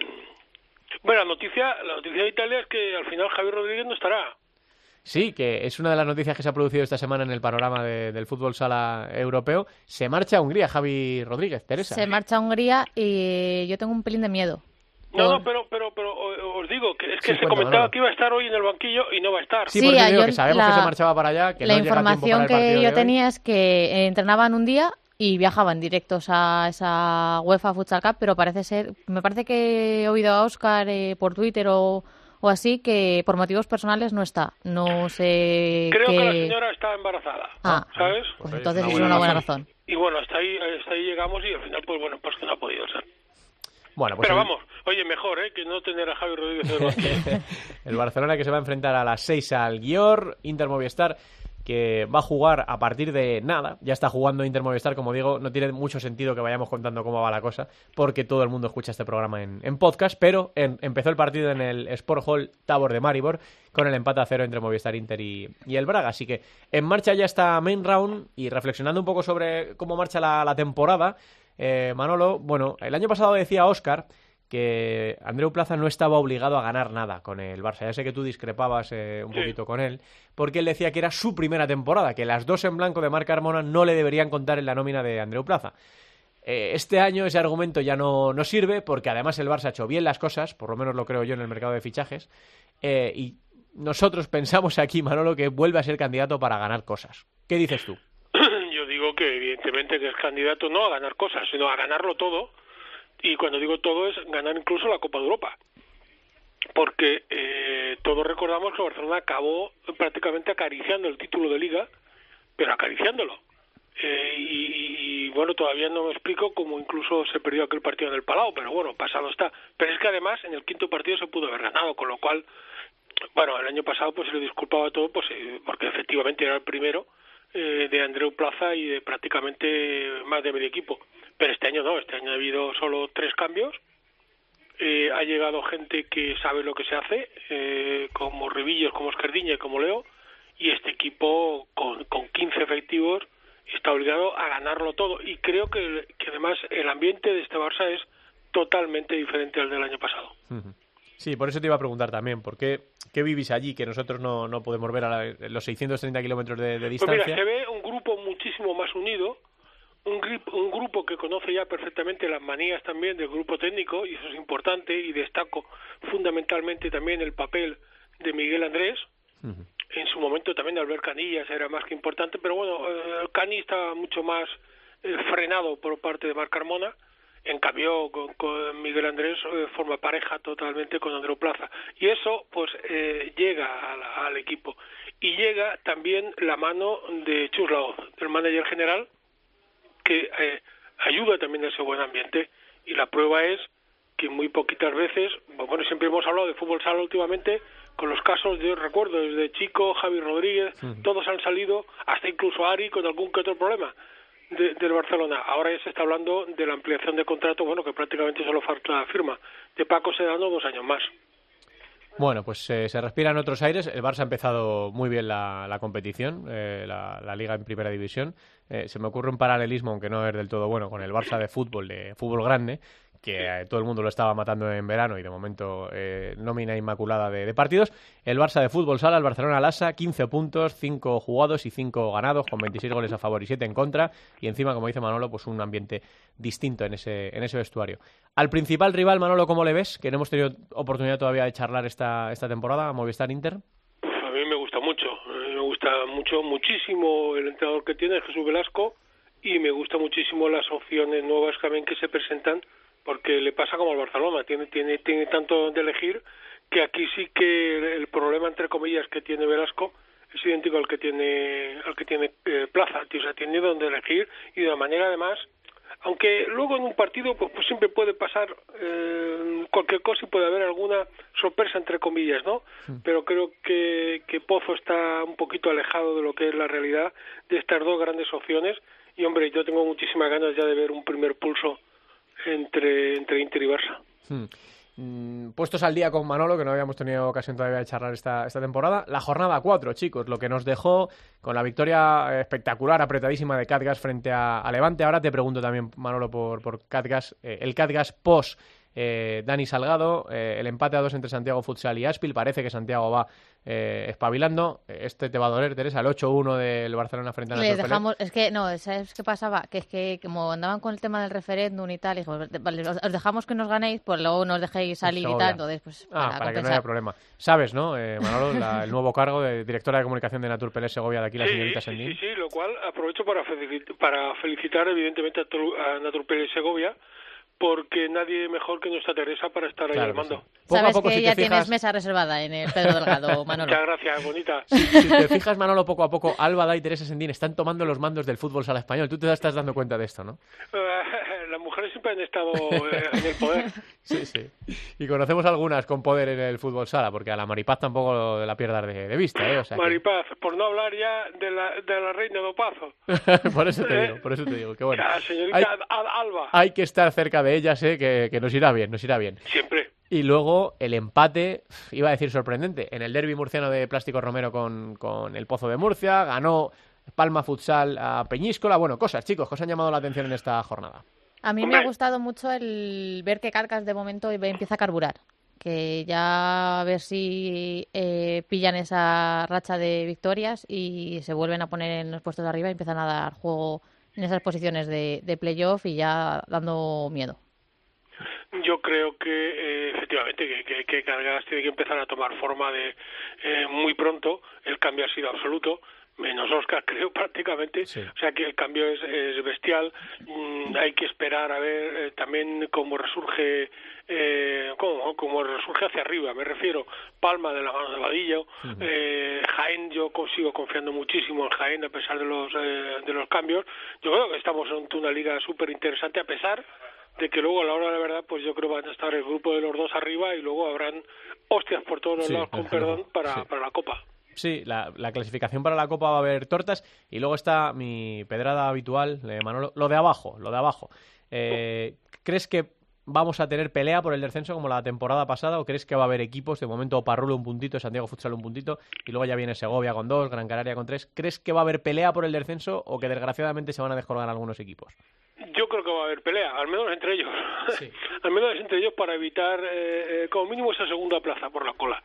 [SPEAKER 8] Bueno, la noticia, la noticia de Italia es que al final Javi Rodríguez no estará.
[SPEAKER 2] Sí, que es una de las noticias que se ha producido esta semana en el panorama de, del fútbol sala europeo. Se marcha a Hungría, Javi Rodríguez, Teresa.
[SPEAKER 7] Se marcha a Hungría y yo tengo un pelín de miedo.
[SPEAKER 8] No,
[SPEAKER 7] Por...
[SPEAKER 8] no, pero, pero, pero os digo que es que
[SPEAKER 2] Sí,
[SPEAKER 8] se
[SPEAKER 2] cuenta,
[SPEAKER 8] comentaba
[SPEAKER 2] Manolo.
[SPEAKER 8] que iba a estar hoy en el banquillo y no va a estar.
[SPEAKER 2] Sí,
[SPEAKER 7] Sí,
[SPEAKER 2] por eso
[SPEAKER 7] a
[SPEAKER 2] digo
[SPEAKER 7] yo
[SPEAKER 2] que sabemos
[SPEAKER 7] la-
[SPEAKER 2] que se marchaba para allá, que
[SPEAKER 7] la
[SPEAKER 2] no llega a tiempo
[SPEAKER 7] información
[SPEAKER 2] para el partido
[SPEAKER 7] que
[SPEAKER 2] de
[SPEAKER 7] yo
[SPEAKER 2] hoy.
[SPEAKER 7] tenía es que eh, entrenaban un día y viajaban directos a esa UEFA Futsal Cup, pero parece ser, me parece que he oído a Óscar eh, por Twitter o, o así que por motivos personales no está. No sé
[SPEAKER 8] Creo
[SPEAKER 7] qué...
[SPEAKER 8] que la señora está embarazada,
[SPEAKER 7] Ah,
[SPEAKER 8] ¿sabes?
[SPEAKER 7] pues
[SPEAKER 2] Pues
[SPEAKER 7] entonces
[SPEAKER 2] es
[SPEAKER 7] es
[SPEAKER 2] una
[SPEAKER 7] una
[SPEAKER 2] buena
[SPEAKER 7] buena
[SPEAKER 2] razón.
[SPEAKER 7] razón.
[SPEAKER 8] Y bueno, hasta ahí, hasta ahí llegamos y al final, pues bueno, pues que no ha podido ser.
[SPEAKER 2] Bueno, pues
[SPEAKER 8] Pero
[SPEAKER 2] el,
[SPEAKER 8] vamos, oye, mejor, ¿eh? Que no tener a Javi Rodríguez en el banquillo.
[SPEAKER 2] el Barcelona que se va a enfrentar a las seis al Győr, Inter Movistar, que va a jugar a partir de nada. Ya está jugando Inter Movistar, como digo, no tiene mucho sentido que vayamos contando cómo va la cosa, porque todo el mundo escucha este programa en, en podcast, pero en- empezó el partido en el Sport Hall Tabor de Maribor, con el empate a cero entre Movistar Inter y, y el Braga. Así que en marcha ya está Main Round, y reflexionando un poco sobre cómo marcha la, la temporada, eh, Manolo, bueno, el año pasado decía Óscar que Andreu Plaza no estaba obligado a ganar nada con el Barça. Ya sé que tú discrepabas eh, un
[SPEAKER 8] Sí.
[SPEAKER 2] poquito con él, porque él decía que era su primera temporada, que las dos en blanco de Marc Carmona no le deberían contar en la nómina de Andreu Plaza. Eh, este año ese argumento ya no, no sirve, porque además el Barça ha hecho bien las cosas, por lo menos lo creo yo en el mercado de fichajes, eh, y nosotros pensamos aquí, Manolo, que vuelve a ser candidato para ganar cosas. ¿Qué dices tú?
[SPEAKER 8] Yo digo que evidentemente que es candidato no a ganar cosas, sino a ganarlo todo. Y cuando digo todo es ganar incluso la Copa de Europa. Porque eh, todos recordamos que Barcelona acabó prácticamente acariciando el título de Liga, pero acariciándolo. Eh, y, y bueno, todavía no me explico cómo incluso se perdió aquel partido en el Palau, pero bueno, pasado está. Pero es que además en el quinto partido se pudo haber ganado, con lo cual, bueno, el año pasado pues se le disculpaba todo, pues eh, porque efectivamente era el primero eh, de Andreu Plaza y de prácticamente más de medio equipo. Pero este año no, este año ha habido solo tres cambios. Eh, ha llegado gente que sabe lo que se hace, eh, como Rivillos, como Esquerdiña y como Leo, y este equipo con, con quince efectivos está obligado a ganarlo todo. Y creo que, que además el ambiente de este Barça es totalmente diferente al del año pasado.
[SPEAKER 2] Sí, por eso te iba a preguntar también, ¿por qué, qué vivís allí que nosotros no, no podemos ver a la- los seiscientos treinta kilómetros de, de
[SPEAKER 8] Pues
[SPEAKER 2] distancia?
[SPEAKER 8] mira, se ve un grupo muchísimo más unido, un, grip- un grupo que conoce ya perfectamente las manías también del grupo técnico, y eso es importante, y destaco fundamentalmente también el papel de Miguel Andrés.
[SPEAKER 2] Ujú.
[SPEAKER 8] En su momento también Albert Canillas era más que importante, pero bueno, eh, Cani estaba mucho más eh, frenado por parte de Marc Carmona. En cambio, con, con Miguel Andrés eh, forma pareja totalmente con Andreu Plaza. Y eso, pues, eh, llega a la- al equipo. Y llega también la mano de Chus Laoz, el manager general, que eh, ayuda también a ese buen ambiente. Y la prueba es que muy poquitas veces, bueno, siempre hemos hablado de fútbol sala últimamente, con los casos, yo recuerdo, desde Chico, Javi Rodríguez, todos han salido, hasta incluso Ari, con algún que otro problema de, del Barcelona. Ahora ya se está hablando de la ampliación de contrato, bueno, que prácticamente solo falta la firma de Paco Sedano dos años más.
[SPEAKER 2] Bueno, pues eh, se respira en otros aires. El Barça ha empezado muy bien la, la competición, eh, la, la Liga en Primera División. Eh, se me ocurre un paralelismo, aunque no es del todo bueno, con el Barça de fútbol, de fútbol grande, que eh, todo el mundo lo estaba matando en verano y de momento eh, nómina inmaculada de, de partidos. El Barça de fútbol sala, el Barcelona Lassa, quince puntos, cinco jugados y cinco ganados, con veintiséis goles a favor y siete en contra. Y encima, como dice Manolo, pues un ambiente distinto en ese, en ese vestuario. Al principal rival, Manolo, ¿cómo le ves? Que no hemos tenido oportunidad todavía de charlar esta, esta temporada, Movistar Inter.
[SPEAKER 8] Uf, a mí me gusta mucho, a mí me gusta mucho, muchísimo el entrenador que tiene, Jesús Velasco, y me gusta muchísimo las opciones nuevas también que se presentan, porque le pasa como al Barcelona, tiene, tiene, tiene tanto de elegir que aquí sí que el problema, entre comillas, que tiene Velasco es idéntico al que tiene al que tiene eh, Plaza, tío, o sea, tiene donde elegir y de una manera además Aunque luego en un partido pues, pues siempre puede pasar eh, cualquier cosa y puede haber alguna sorpresa entre comillas, ¿no? Sí. Pero creo que, que Pozo está un poquito alejado de lo que es la realidad de estas dos grandes opciones y hombre, yo tengo muchísimas ganas ya de ver un primer pulso entre, entre Inter y Barça.
[SPEAKER 2] Hmm. Puestos al día con Manolo, que no habíamos tenido ocasión todavía de charlar esta, esta temporada, la jornada cuatro, chicos, lo que nos dejó con la victoria espectacular, apretadísima de Catgas frente a, a Levante. Ahora te pregunto también, Manolo, por, por Catgas, eh, el Catgas post eh, Dani Salgado, eh, el empate a dos entre Santiago Futsal y Aspil, parece que Santiago va eh, espabilando, este te va a doler, Teresa, el ocho uno del Barcelona frente a
[SPEAKER 7] Les dejamos, es que no, ¿sabes qué pasaba? Que es que como andaban con el tema del referéndum y tal, y dijimos, vale, os dejamos que nos ganéis, pues luego nos dejéis salir y tal, entonces pues
[SPEAKER 2] ah,
[SPEAKER 7] para,
[SPEAKER 2] para que no haya problema. Sabes, ¿no, eh, Manolo, la, el nuevo cargo de directora de comunicación de Naturpelé Segovia de aquí, la
[SPEAKER 8] sí,
[SPEAKER 2] señorita
[SPEAKER 8] sí,
[SPEAKER 2] Sendín?
[SPEAKER 8] Sí, sí, lo cual aprovecho para felicitar, para felicitar evidentemente a, a Naturpelé Segovia, porque nadie mejor que nuestra Teresa para estar
[SPEAKER 2] claro
[SPEAKER 8] ahí al mando.
[SPEAKER 2] Sí. Poco
[SPEAKER 7] Sabes
[SPEAKER 2] a poco,
[SPEAKER 7] que
[SPEAKER 2] si
[SPEAKER 7] ya
[SPEAKER 2] fijas...
[SPEAKER 7] tienes mesa reservada en el Pedro Delgado, Manolo.
[SPEAKER 8] Muchas gracias, bonita.
[SPEAKER 2] Si, si te fijas, Manolo, poco a poco, Álvada y Teresa Sendín están tomando los mandos del fútbol sala español. Tú te estás dando cuenta de esto, ¿no?
[SPEAKER 8] Uh, las mujeres siempre han estado eh, en el poder.
[SPEAKER 2] Sí, sí. Y conocemos algunas con poder en el fútbol sala, porque a la Maripaz tampoco la pierdas de, de vista, ¿eh? O sea
[SPEAKER 8] Maripaz,
[SPEAKER 2] que...
[SPEAKER 8] por no hablar ya de la, de la reina de Opazo.
[SPEAKER 2] Por eso te digo, por eso te digo. Que bueno.
[SPEAKER 8] La señorita
[SPEAKER 2] hay,
[SPEAKER 8] Alba.
[SPEAKER 2] Hay que estar cerca de ellas, ¿eh? Que, que nos irá bien, nos irá bien.
[SPEAKER 8] Siempre.
[SPEAKER 2] Y luego el empate, iba a decir sorprendente, en el derbi murciano de Plástico Romero con, con el Pozo de Murcia, ganó Palma Futsal a Peñíscola. Bueno, cosas, chicos, que os han llamado la atención en esta jornada.
[SPEAKER 7] A mí me ha gustado mucho el ver que Catgas de momento empieza a carburar, que ya a ver si eh, pillan esa racha de victorias y se vuelven a poner en los puestos de arriba y empiezan a dar juego en esas posiciones de, de playoff y ya dando miedo.
[SPEAKER 8] Yo creo que eh, efectivamente que, que, que Catgas tiene que empezar a tomar forma de eh, muy pronto. El cambio ha sido absoluto, menos Óscar, creo, prácticamente. Sí. O sea que el cambio es, es bestial. Mm, hay que esperar a ver eh, también cómo resurge eh, cómo, cómo resurge hacia arriba. Me refiero Palma de la mano de Vadillo. Uh-huh. eh, Jaén, yo sigo confiando muchísimo en Jaén a pesar de los eh, de los cambios. Yo creo que estamos en una liga súper interesante a pesar de que luego a la hora de la verdad pues yo creo que van a estar el grupo de los dos arriba y luego habrán hostias por todos los sí, lados, con perdón, para, sí. para la Copa.
[SPEAKER 2] Sí, la, la clasificación para la Copa va a haber tortas y luego está mi pedrada habitual, eh, Manolo, lo de abajo, lo de abajo. Eh, ¿Crees que vamos a tener pelea por el descenso como la temporada pasada o crees que va a haber equipos, de momento Parrulo un puntito, Santiago Futsal un puntito y luego ya viene Segovia con dos, Gran Canaria con tres? ¿Crees que va a haber pelea por el descenso o que desgraciadamente se van a descolgar algunos equipos?
[SPEAKER 8] Yo creo que va a haber pelea, al menos entre ellos, sí. al menos entre ellos para evitar eh, eh, como mínimo esa segunda plaza por la cola.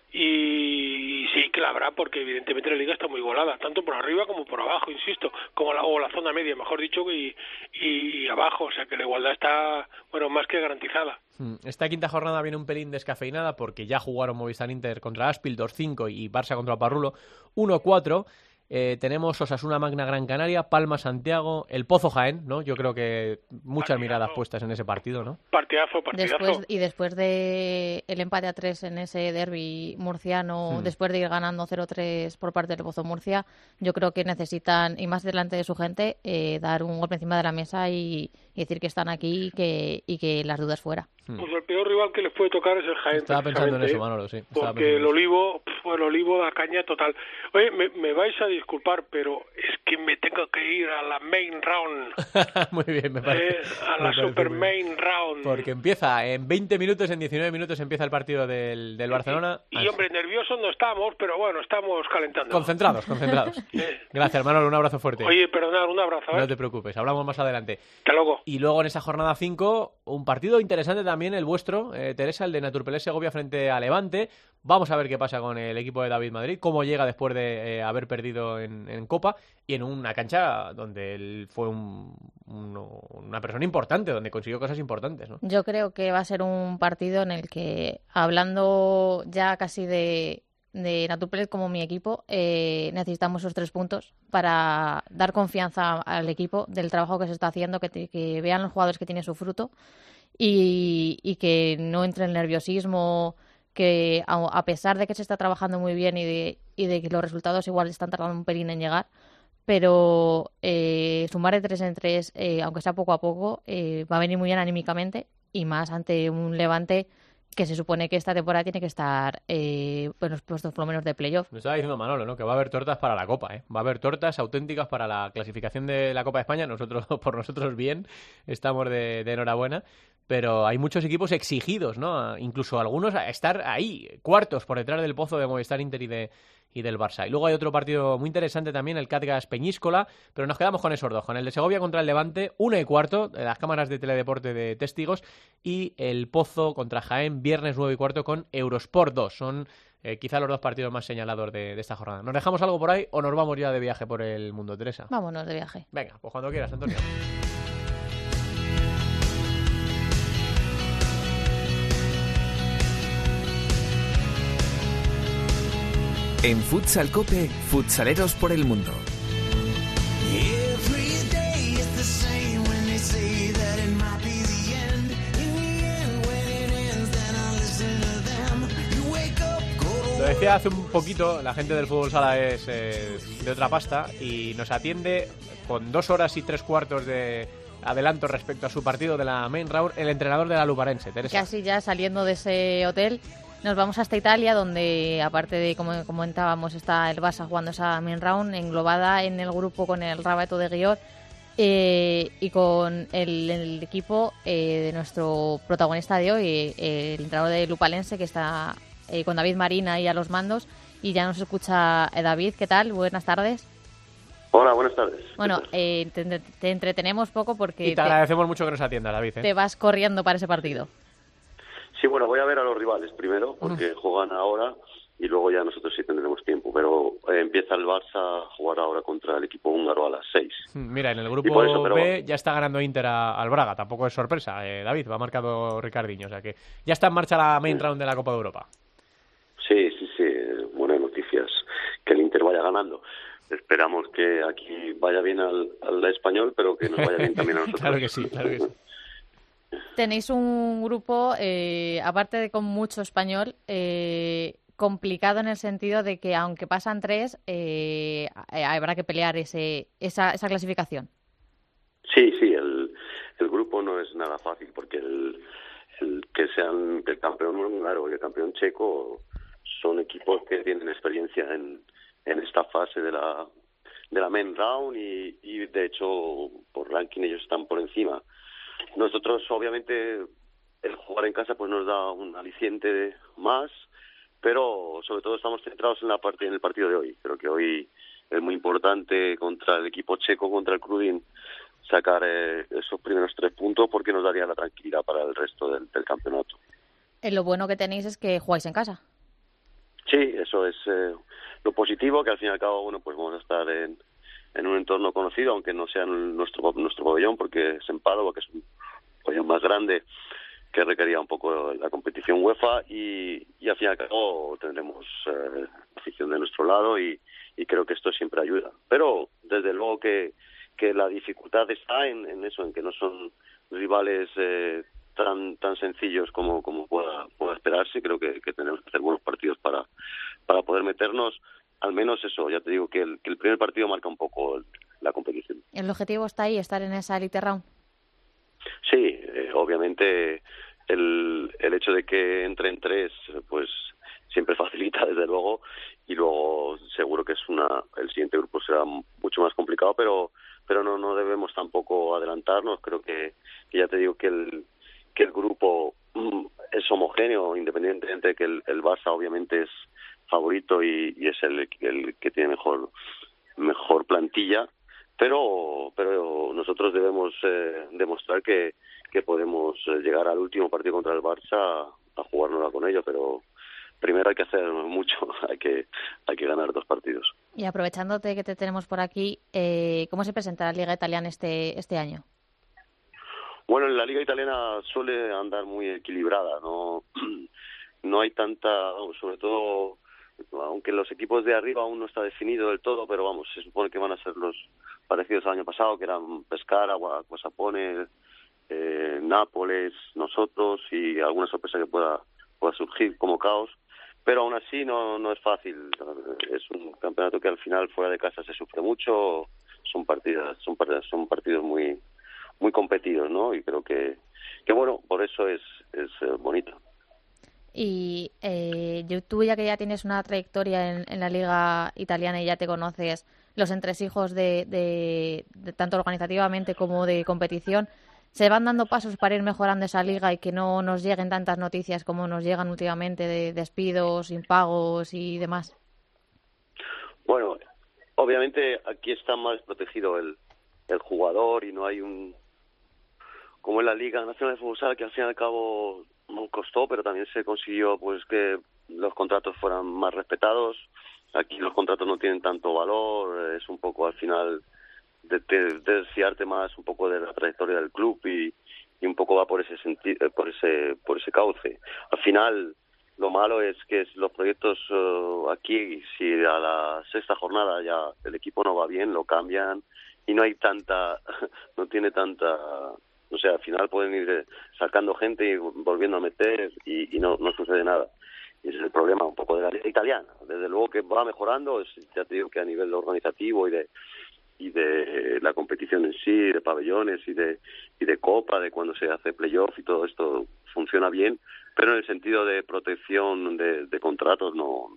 [SPEAKER 8] Y sí que la habrá porque evidentemente la liga está muy igualada, tanto por arriba como por abajo, insisto, como la, o la zona media, mejor dicho, y, y, y abajo, o sea que la igualdad está, bueno, más que garantizada.
[SPEAKER 2] Esta quinta jornada viene un pelín descafeinada porque ya jugaron Movistar Inter contra Aspil dos cinco y Barça contra Parrulo uno cuatro. Eh, tenemos Osasuna Magna Gran Canaria, Palma Santiago, el Pozo Jaén, ¿no? Yo creo que muchas partidazo. Miradas puestas en ese partido, ¿no?
[SPEAKER 8] Partidazo, partidazo.
[SPEAKER 7] Después, y después de el empate a tres en ese derbi murciano, hmm. después de ir ganando cero tres por parte del Pozo Murcia, yo creo que necesitan, y más delante de su gente, eh, dar un golpe encima de la mesa y, y decir que están aquí y que, y que las dudas fuera.
[SPEAKER 8] Pues el peor rival que les puede tocar es el Jaén.
[SPEAKER 2] Estaba pensando en eso, Manolo, sí.
[SPEAKER 8] Porque el Olivo, pf, el Olivo da caña total. Oye, me, me vais a disculpar, pero es que me tengo que ir a la main round.
[SPEAKER 2] Muy bien, me parece.
[SPEAKER 8] Eh, a la super main round.
[SPEAKER 2] Porque empieza en veinte minutos, en diecinueve minutos empieza el partido del, del Barcelona.
[SPEAKER 8] Y, y hombre, nerviosos no estamos, pero bueno, estamos calentando.
[SPEAKER 2] Concentrados, concentrados. Gracias, Manolo, un abrazo fuerte.
[SPEAKER 8] Oye, perdonad, un abrazo. ¿eh?
[SPEAKER 2] No te preocupes, hablamos más adelante.
[SPEAKER 8] Hasta luego.
[SPEAKER 2] Y luego en esa jornada cinco, un partido interesante también, el vuestro, eh, Teresa, el de Naturpelé Segovia frente a Levante. Vamos a ver qué pasa con el equipo de David Madrid, cómo llega después de eh, haber perdido en, en Copa y en una cancha donde él fue un, un, una persona importante, donde consiguió cosas importantes, ¿no?
[SPEAKER 7] Yo creo que va a ser un partido en el que, hablando ya casi de, de Naturpelé como mi equipo, eh, necesitamos esos tres puntos para dar confianza al equipo del trabajo que se está haciendo, que, te, que vean los jugadores que tienen su fruto y, y que no entre el nerviosismo, que a pesar de que se está trabajando muy bien y de, y de que los resultados igual están tardando un pelín en llegar, pero eh, sumar de tres en tres, eh, aunque sea poco a poco, eh, va a venir muy bien anímicamente, y más ante un Levante que se supone que esta temporada tiene que estar eh, en los puestos por lo menos de playoff.
[SPEAKER 2] Me estaba diciendo Manolo, ¿no? Que va a haber tortas para la Copa, ¿eh? Va a haber tortas auténticas para la clasificación de la Copa de España. Nosotros, por nosotros bien, estamos de, de enhorabuena. Pero hay muchos equipos exigidos, ¿no? Incluso algunos a estar ahí, cuartos por detrás del pozo de Movistar, Inter y, de, y del Barça. Y luego hay otro partido muy interesante también, el Catgas Peñíscola, pero nos quedamos con esos dos, con el de Segovia contra el Levante, una y cuarto, de las cámaras de Teledeporte de Testigos, y el Pozo contra Jaén, viernes nueve y cuarto con Eurosport dos. Son eh, quizá los dos partidos más señalados de, de esta jornada. ¿Nos dejamos algo por ahí o nos vamos ya de viaje por el mundo, Teresa?
[SPEAKER 7] Vámonos de viaje.
[SPEAKER 2] Venga, pues cuando quieras, Antonio.
[SPEAKER 3] En Futsal Cope, futsaleros por el mundo.
[SPEAKER 2] Lo decía hace un poquito, la gente del fútbol sala es eh, de otra pasta y nos atiende con dos horas y tres cuartos de adelanto respecto a su partido de la main round el entrenador de la Luparense, Teresa.
[SPEAKER 7] Casi ya saliendo de ese hotel nos vamos hasta Italia, donde aparte de, como comentábamos, está el Barça jugando esa main round, englobada en el grupo con el Rabato de Guior eh, y con el, el equipo eh, de nuestro protagonista de hoy, eh, el entrenador de Lupalense, que está eh, con David Marín ahí a los mandos, y ya nos escucha eh, David. ¿Qué tal? Buenas tardes.
[SPEAKER 9] Hola, buenas tardes.
[SPEAKER 7] Bueno, eh, te, te entretenemos poco porque
[SPEAKER 2] y te, te agradecemos mucho que nos atiendas, David. ¿eh?
[SPEAKER 7] Te vas corriendo para ese partido.
[SPEAKER 9] Sí, bueno, voy a ver a los rivales primero, porque uh. juegan ahora y luego ya nosotros sí tendremos tiempo. Pero eh, empieza el Barça a jugar ahora contra el equipo húngaro a las seis.
[SPEAKER 2] Mira, en el grupo eso, pero... B ya está ganando Inter a, al Braga. Tampoco es sorpresa, eh, David, va marcado Ricardinho. O sea que ya está en marcha la main sí. round de la Copa de Europa.
[SPEAKER 9] Sí, sí, sí. Buenas noticias. Que el Inter vaya ganando. Esperamos que aquí vaya bien al, al español, pero que nos vaya bien también a nosotros.
[SPEAKER 2] Claro que sí, claro que sí.
[SPEAKER 7] Tenéis un grupo, eh, aparte de con mucho español, eh, complicado en el sentido de que aunque pasan tres, eh, habrá que pelear ese, esa, esa clasificación.
[SPEAKER 9] Sí, sí, el, el grupo no es nada fácil porque el, el que sean el campeón húngaro y el campeón checo son equipos que tienen experiencia en, en esta fase de la de la main round y, y de hecho por ranking ellos están por encima. Nosotros, obviamente, el jugar en casa pues nos da un aliciente más, pero sobre todo estamos centrados en la parte en el partido de hoy. Creo que hoy es muy importante contra el equipo checo, contra el Krudin, sacar eh, esos primeros tres puntos porque nos daría la tranquilidad para el resto del, del campeonato.
[SPEAKER 7] Eh, lo bueno que tenéis es que jugáis en casa.
[SPEAKER 9] Sí, eso es eh, lo positivo, que al fin y al cabo, bueno, pues vamos a estar en... en un entorno conocido, aunque no sea nuestro nuestro pabellón, porque es en Padova, que es un pabellón más grande, que requería un poco la competición UEFA, y, y al fin y al cabo tendremos eh, afición de nuestro lado, y, y creo que esto siempre ayuda. Pero desde luego que, que la dificultad está en, en eso, en que no son rivales eh, tan tan sencillos como como pueda, pueda esperarse. Creo que, que tenemos que hacer buenos partidos para, para poder meternos. Al menos eso, ya te digo que el, que el primer partido marca un poco el, la competición.
[SPEAKER 7] ¿El objetivo está ahí, estar en esa elite round?
[SPEAKER 9] Sí, eh, obviamente el, el hecho de que entren tres, pues siempre facilita, desde luego, y luego seguro que es una el siguiente grupo será mucho más complicado, pero pero no no debemos tampoco adelantarnos. Creo que, que ya te digo que el que el grupo mm, es homogéneo, independientemente de que el, el Barça obviamente es favorito y, y es el, el que tiene mejor mejor plantilla, pero pero nosotros debemos eh, demostrar que, que podemos llegar al último partido contra el Barça a jugárnosla con ellos, pero primero hay que hacer mucho, hay que hay que ganar dos partidos.
[SPEAKER 7] Y aprovechándote que te tenemos por aquí, eh, ¿cómo se presenta la Liga Italiana este este año?
[SPEAKER 9] Bueno, la Liga Italiana suele andar muy equilibrada, no no hay tanta, sobre todo, aunque los equipos de arriba aún no está definido del todo, pero vamos, se supone que van a ser los parecidos al año pasado, que eran Pescara, Guasapone, eh, Nápoles, nosotros y alguna sorpresa que pueda pueda surgir como Caos, pero aún así no no es fácil. Es un campeonato que al final fuera de casa se sufre mucho, son partidas, son partidas, son partidos muy muy competidos, ¿no? Y creo que, que bueno, por eso es, es eh, bonito.
[SPEAKER 7] Y eh, tú ya que ya tienes una trayectoria en, en la liga italiana y ya te conoces los entresijos de, de, de tanto organizativamente como de competición, ¿se van dando pasos para ir mejorando esa liga y que no nos lleguen tantas noticias como nos llegan últimamente de despidos, impagos y demás?
[SPEAKER 9] Bueno, obviamente aquí está más protegido el, el jugador y no hay un... como en la Liga Nacional de Fútbol Sala, que al fin y al cabo no costó, pero también se consiguió pues que los contratos fueran más respetados. Aquí los contratos no tienen tanto valor, es un poco al final de, de, de desfiarte más un poco de la trayectoria del club y, y un poco va por ese sentido, por ese por ese cauce. Al final lo malo es que los proyectos uh, aquí, si a la sexta jornada ya el equipo no va bien, lo cambian y no hay tanta, no tiene tanta, o sea, al final pueden ir sacando gente y volviendo a meter y, y no, no sucede nada. Y ese es el problema un poco de la liga italiana. Desde luego que va mejorando, es, ya te digo que a nivel organizativo y de y de la competición en sí, de pabellones y de y de copa, de cuando se hace playoff y todo esto funciona bien, pero en el sentido de protección de, de contratos no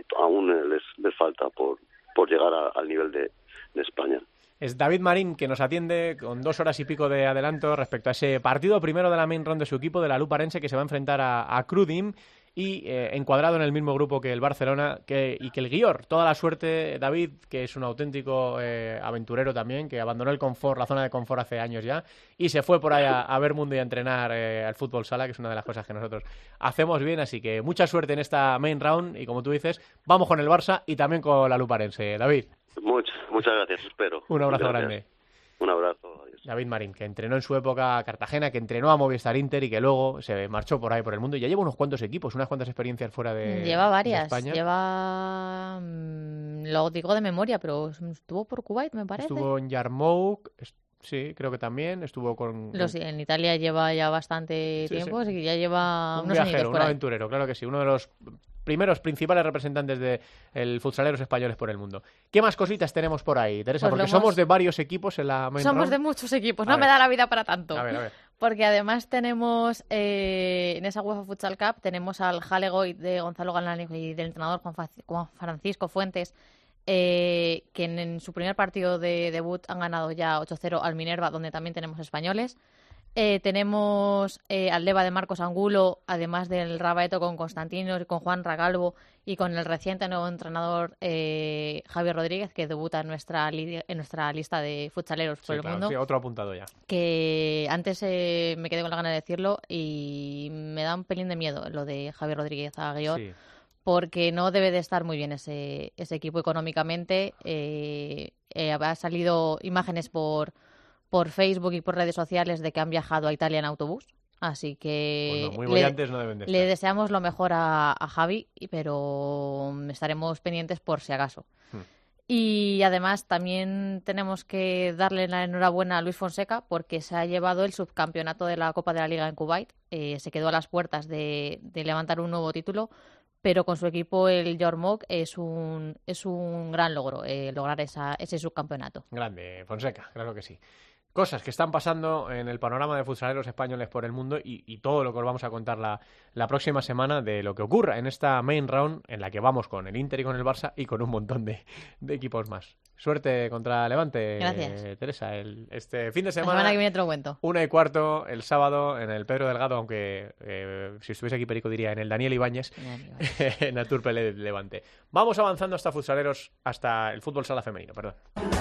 [SPEAKER 9] aún les, les falta por por llegar a, al nivel de, de España.
[SPEAKER 2] Es David Marín, que nos atiende con dos horas y pico de adelanto respecto a ese partido primero de la main round de su equipo, de la Luparense, que se va a enfrentar a, a Crudim, y eh, encuadrado en el mismo grupo que el Barcelona que, y que el Győr. Toda la suerte, David, que es un auténtico eh, aventurero también, que abandonó el confort, la zona de confort hace años ya, y se fue por ahí a, a ver mundo y a entrenar eh, al fútbol sala, que es una de las cosas que nosotros hacemos bien. Así que mucha suerte en esta main round, y como tú dices, vamos con el Barça y también con la Luparense. David.
[SPEAKER 9] Muchas, muchas gracias, espero.
[SPEAKER 2] Un abrazo
[SPEAKER 9] gracias.
[SPEAKER 2] grande.
[SPEAKER 9] Un abrazo. Adiós.
[SPEAKER 2] David Marín, que entrenó en su época a Cartagena, que entrenó a Movistar Inter y que luego se marchó por ahí por el mundo. Y ya lleva unos cuantos equipos, unas cuantas experiencias fuera de
[SPEAKER 7] Lleva varias.
[SPEAKER 2] de España.
[SPEAKER 7] Lleva... Mmm, lo digo de memoria, pero estuvo por Kuwait, me parece.
[SPEAKER 2] Estuvo en Yarmouk, sí, creo que también. Estuvo con...
[SPEAKER 7] Los, en Italia lleva ya bastante
[SPEAKER 2] sí,
[SPEAKER 7] tiempo,
[SPEAKER 2] sí.
[SPEAKER 7] así que ya lleva
[SPEAKER 2] un
[SPEAKER 7] unos
[SPEAKER 2] viajero, un
[SPEAKER 7] por ahí.
[SPEAKER 2] aventurero, claro que sí. Uno de los primeros principales representantes de el futsaleros españoles por el mundo. ¿Qué más cositas tenemos por ahí, Teresa?
[SPEAKER 7] Pues
[SPEAKER 2] Porque
[SPEAKER 7] hemos...
[SPEAKER 2] somos de varios equipos en la main
[SPEAKER 7] Somos
[SPEAKER 2] round.
[SPEAKER 7] de muchos equipos,
[SPEAKER 2] A
[SPEAKER 7] no
[SPEAKER 2] ver.
[SPEAKER 7] me da la vida para tanto.
[SPEAKER 2] A ver, a ver.
[SPEAKER 7] Porque además tenemos eh, en esa UEFA Futsal Cup tenemos al Jalegoit de Gonzalo Galán y del entrenador Juan, Fa- Juan Francisco Fuentes, eh, que en, en su primer partido de debut han ganado ya ocho cero al Minerva, donde también tenemos españoles. Eh, tenemos eh, al Leva de Marcos Angulo, además del Rabaeto con Constantino y con Juan Ragalvo, y con el reciente nuevo entrenador eh, Javier Rodríguez, que debuta en nuestra li- en nuestra lista de futsaleros por
[SPEAKER 2] Sí,
[SPEAKER 7] el
[SPEAKER 2] claro,
[SPEAKER 7] mundo.
[SPEAKER 2] sí, otro apuntado ya.
[SPEAKER 7] Que antes eh, me quedé con la gana de decirlo y me da un pelín de miedo lo de Javier Rodríguez a Győr,
[SPEAKER 2] Sí.
[SPEAKER 7] porque no debe de estar muy bien ese, ese equipo económicamente. Eh, eh, ha salido imágenes por por Facebook y por redes sociales de que han viajado a Italia en autobús, así que
[SPEAKER 2] Bueno, muy
[SPEAKER 7] le,
[SPEAKER 2] brillantes no deben de estar.
[SPEAKER 7] le deseamos lo mejor a, a Javi, pero estaremos pendientes por si acaso.
[SPEAKER 2] Hmm.
[SPEAKER 7] Y además también tenemos que darle la enhorabuena a Luis Fonseca porque se ha llevado el subcampeonato de la Copa de la Liga en Kuwait. Eh, se quedó a las puertas de, de levantar un nuevo título, pero con su equipo el Yarmouk es un es un gran logro eh, lograr esa, ese subcampeonato.
[SPEAKER 2] Grande, Fonseca, claro que sí. Cosas que están pasando en el panorama de futsaleros españoles por el mundo y, y todo lo que os vamos a contar la, la próxima semana de lo que ocurra en esta main round en la que vamos con el Inter y con el Barça y con un montón de, de equipos más. Suerte contra Levante,
[SPEAKER 7] Gracias.
[SPEAKER 2] Teresa. El, este fin de
[SPEAKER 7] La
[SPEAKER 2] semana,
[SPEAKER 7] semana que viene te lo cuento.
[SPEAKER 2] una y cuarto, el sábado, en el Pedro Delgado, aunque eh, si estuviese aquí Perico diría en el Daniel Ibáñez, en el Turpe Le- Levante. Vamos avanzando hasta futsaleros, hasta el fútbol sala femenino, perdón.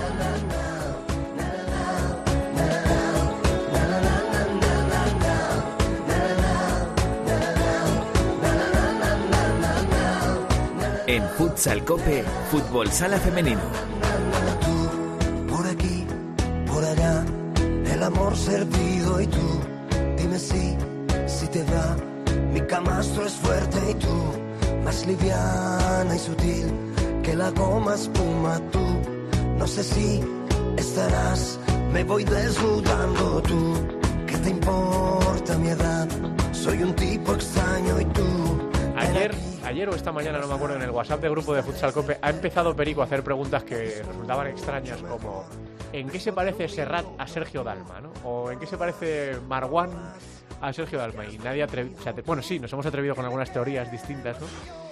[SPEAKER 3] En Futsal Cope, Fútbol Sala Femenino.
[SPEAKER 4] Tú, por aquí, por allá, el amor servido y tú, dime si, si te va, mi camastro es fuerte y tú, más liviana y sutil, que la goma espuma tú, no sé si estarás, me voy desnudando tú, ¿qué te importa mi edad? Soy un tipo extraño y tú.
[SPEAKER 2] Ayer, ayer o esta mañana, no me acuerdo, en el WhatsApp del grupo de Futsal Cope ha empezado Perico a hacer preguntas que resultaban extrañas, como ¿en qué se parece Serrat a Sergio Dalma, ¿no? O ¿en qué se parece Marwan a Sergio Dalma? Y nadie atrevi... o sea, te... Bueno, sí, nos hemos atrevido con algunas teorías distintas, ¿no?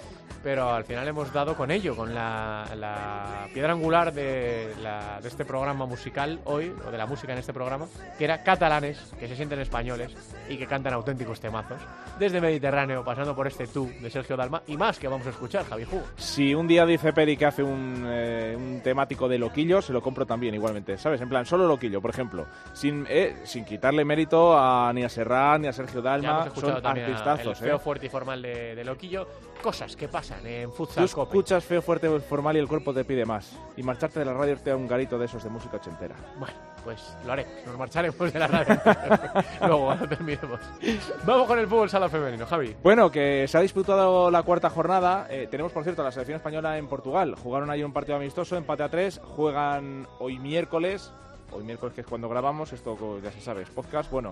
[SPEAKER 2] Pero al final hemos dado con ello, con la, la piedra angular de, la, de este programa musical hoy, o de la música en este programa, que era catalanes, que se sienten españoles y que cantan auténticos temazos, desde Mediterráneo, pasando por este Tú de Sergio Dalma, y más que vamos a escuchar, Javi Ju.
[SPEAKER 10] Si un día dice Peri que hace un, eh, un temático de loquillo, se lo compro también igualmente, ¿sabes? En plan, solo loquillo, por ejemplo, sin eh, sin quitarle mérito a, ni a Serrat, ni a Sergio Dalma, son artistazos.
[SPEAKER 2] El feo,
[SPEAKER 10] eh.
[SPEAKER 2] fuerte y formal de, de loquillo, cosas que pasan en Futsal
[SPEAKER 10] Tú
[SPEAKER 2] Cope.
[SPEAKER 10] escuchas feo, fuerte, formal y el cuerpo te pide más. Y marcharte de la radio te da un garito de esos de música ochentera.
[SPEAKER 2] Bueno, pues lo haremos. Nos marcharemos de la radio. Luego, cuando terminemos. Vamos con el fútbol sala femenino, Javi.
[SPEAKER 10] Bueno, que se ha disputado la cuarta jornada. Eh, tenemos, por cierto, a la selección española en Portugal. Jugaron ayer un partido amistoso, empate a tres. Juegan hoy miércoles. Hoy miércoles, que es cuando grabamos, esto ya se sabe, es podcast. Bueno,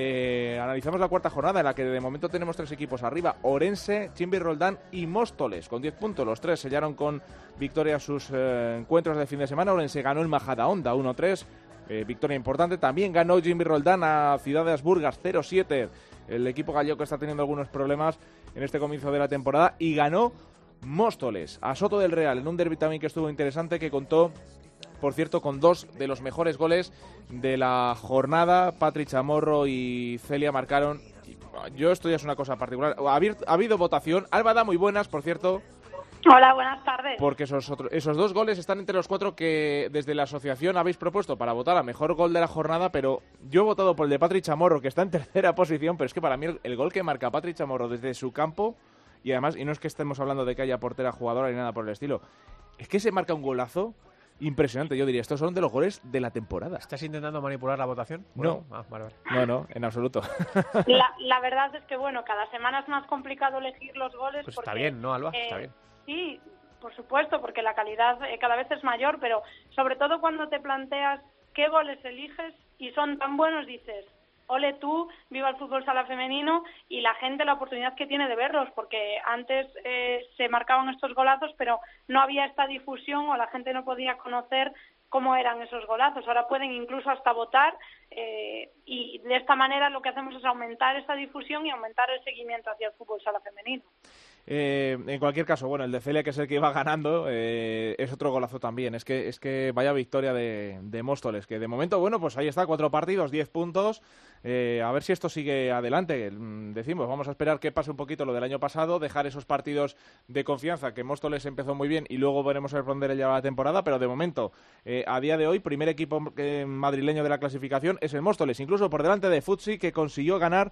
[SPEAKER 10] eh, analizamos la cuarta jornada en la que de momento tenemos tres equipos arriba: Orense, Chimbi Roldán y Móstoles, con diez puntos. Los tres sellaron con victoria sus eh, encuentros de fin de semana. Orense ganó el Majadahonda uno tres, eh, victoria importante. También ganó Chimbi Roldán a Ciudad de Asburgas cero siete. El equipo gallego está teniendo algunos problemas en este comienzo de la temporada. Y ganó Móstoles a Soto del Real en un derbi también que estuvo interesante, que contó, por cierto, con dos de los mejores goles de la jornada. Patri Chamorro y Celia marcaron. Yo, esto ya es una cosa particular. Ha habido, ha habido votación. Alba da muy buenas, por cierto.
[SPEAKER 11] Hola, buenas tardes.
[SPEAKER 10] Porque esos, otros, esos dos goles están entre los cuatro que desde la asociación habéis propuesto para votar a mejor gol de la jornada, pero yo he votado por el de Patri Chamorro, que está en tercera posición, pero es que para mí el, el gol que marca Patri Chamorro desde su campo, y además, y no es que estemos hablando de que haya portera jugadora ni nada por el estilo, es que se marca un golazo impresionante. Yo diría, estos son de los goles de la temporada.
[SPEAKER 2] ¿Estás intentando manipular la votación?
[SPEAKER 10] No,
[SPEAKER 2] bueno, ah, vale, vale.
[SPEAKER 10] no, no, en absoluto.
[SPEAKER 11] La, la verdad es que, bueno, cada semana es más complicado elegir los goles.
[SPEAKER 2] Pues
[SPEAKER 11] porque,
[SPEAKER 2] está bien, ¿no, Alba?
[SPEAKER 11] Eh,
[SPEAKER 2] está bien.
[SPEAKER 11] Sí, por supuesto, porque la calidad eh, cada vez es mayor, pero sobre todo cuando te planteas qué goles eliges y son tan buenos, dices, ole tú, viva el fútbol sala femenino, y la gente la oportunidad que tiene de verlos, porque antes eh, se marcaban estos golazos, pero no había esta difusión o la gente no podía conocer cómo eran esos golazos. Ahora pueden incluso hasta votar eh, y de esta manera lo que hacemos es aumentar esa difusión y aumentar el seguimiento hacia el fútbol sala femenino.
[SPEAKER 10] Eh, en cualquier caso, bueno, el de Celia, que es el que iba ganando, eh, es otro golazo también. Es que es que vaya victoria de, de Móstoles, que de momento, bueno, pues ahí está, cuatro partidos, diez puntos. Eh, a ver si esto sigue adelante. Decimos, vamos a esperar que pase un poquito lo del año pasado, dejar esos partidos de confianza, que Móstoles empezó muy bien y luego veremos responder ya la temporada, pero de momento, eh, a día de hoy, primer equipo eh, madrileño de la clasificación es el Móstoles, incluso por delante de Futsi, que consiguió ganar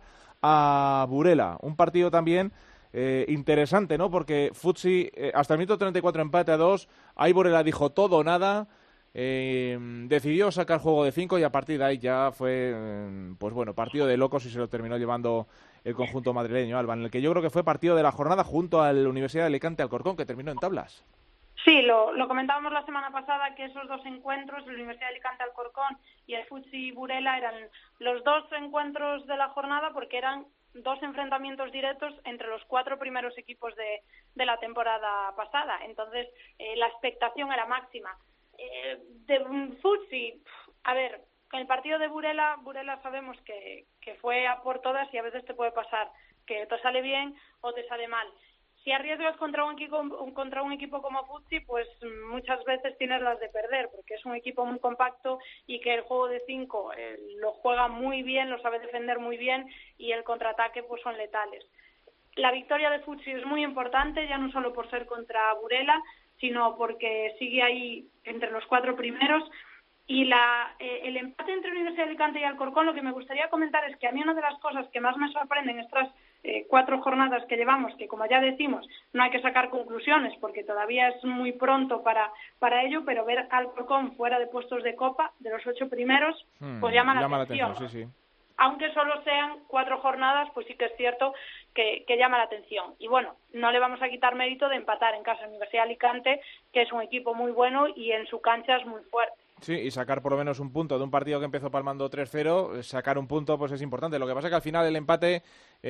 [SPEAKER 10] a Burela. Un partido también Eh, interesante, ¿no? Porque Futsi, eh, hasta el minuto treinta y cuatro, empate a dos. Ahí Burela dijo todo o nada. Eh, decidió sacar juego de cinco y a partir de ahí ya fue, eh, pues bueno, partido de locos y se lo terminó llevando el conjunto madrileño, Alba, en el que yo creo que fue partido de la jornada junto a la Universidad de Alicante Alcorcón, que terminó en tablas.
[SPEAKER 11] Sí, lo, lo comentábamos la semana pasada, que esos dos encuentros, la Universidad de Alicante Alcorcón y el Futsi Burela, eran los dos encuentros de la jornada porque eran dos enfrentamientos directos entre los cuatro primeros equipos de, de la temporada pasada. Entonces, eh, la expectación era máxima. Eh, de Futsi, a ver, en el partido de Burela, Burela sabemos que, que fue a por todas y a veces te puede pasar que te sale bien o te sale mal. Si arriesgas contra un equipo contra un equipo como Futsi, pues muchas veces tienes las de perder, porque es un equipo muy compacto y que el juego de cinco eh, lo juega muy bien, lo sabe defender muy bien y el contraataque pues son letales. La victoria de Futsi es muy importante, ya no solo por ser contra Burela, sino porque sigue ahí entre los cuatro primeros. Y la, eh, el empate entre Universidad de Alicante y Alcorcón, lo que me gustaría comentar es que a mí una de las cosas que más me sorprenden estas eh, cuatro jornadas que llevamos, que como ya decimos, no hay que sacar conclusiones porque todavía es muy pronto para, para ello, pero ver Alcorcón fuera de puestos de Copa, de los ocho primeros, hmm, pues llama, llama la atención. La atención sí, sí. Aunque solo sean cuatro jornadas, pues sí que es cierto que, que llama la atención. Y bueno, no le vamos a quitar mérito de empatar en casa de Universidad de Alicante, que es un equipo muy bueno y en su cancha es muy fuerte.
[SPEAKER 10] Sí, y sacar por lo menos un punto de un partido que empezó palmando tres cero, sacar un punto pues es importante. Lo que pasa es que al final el empate,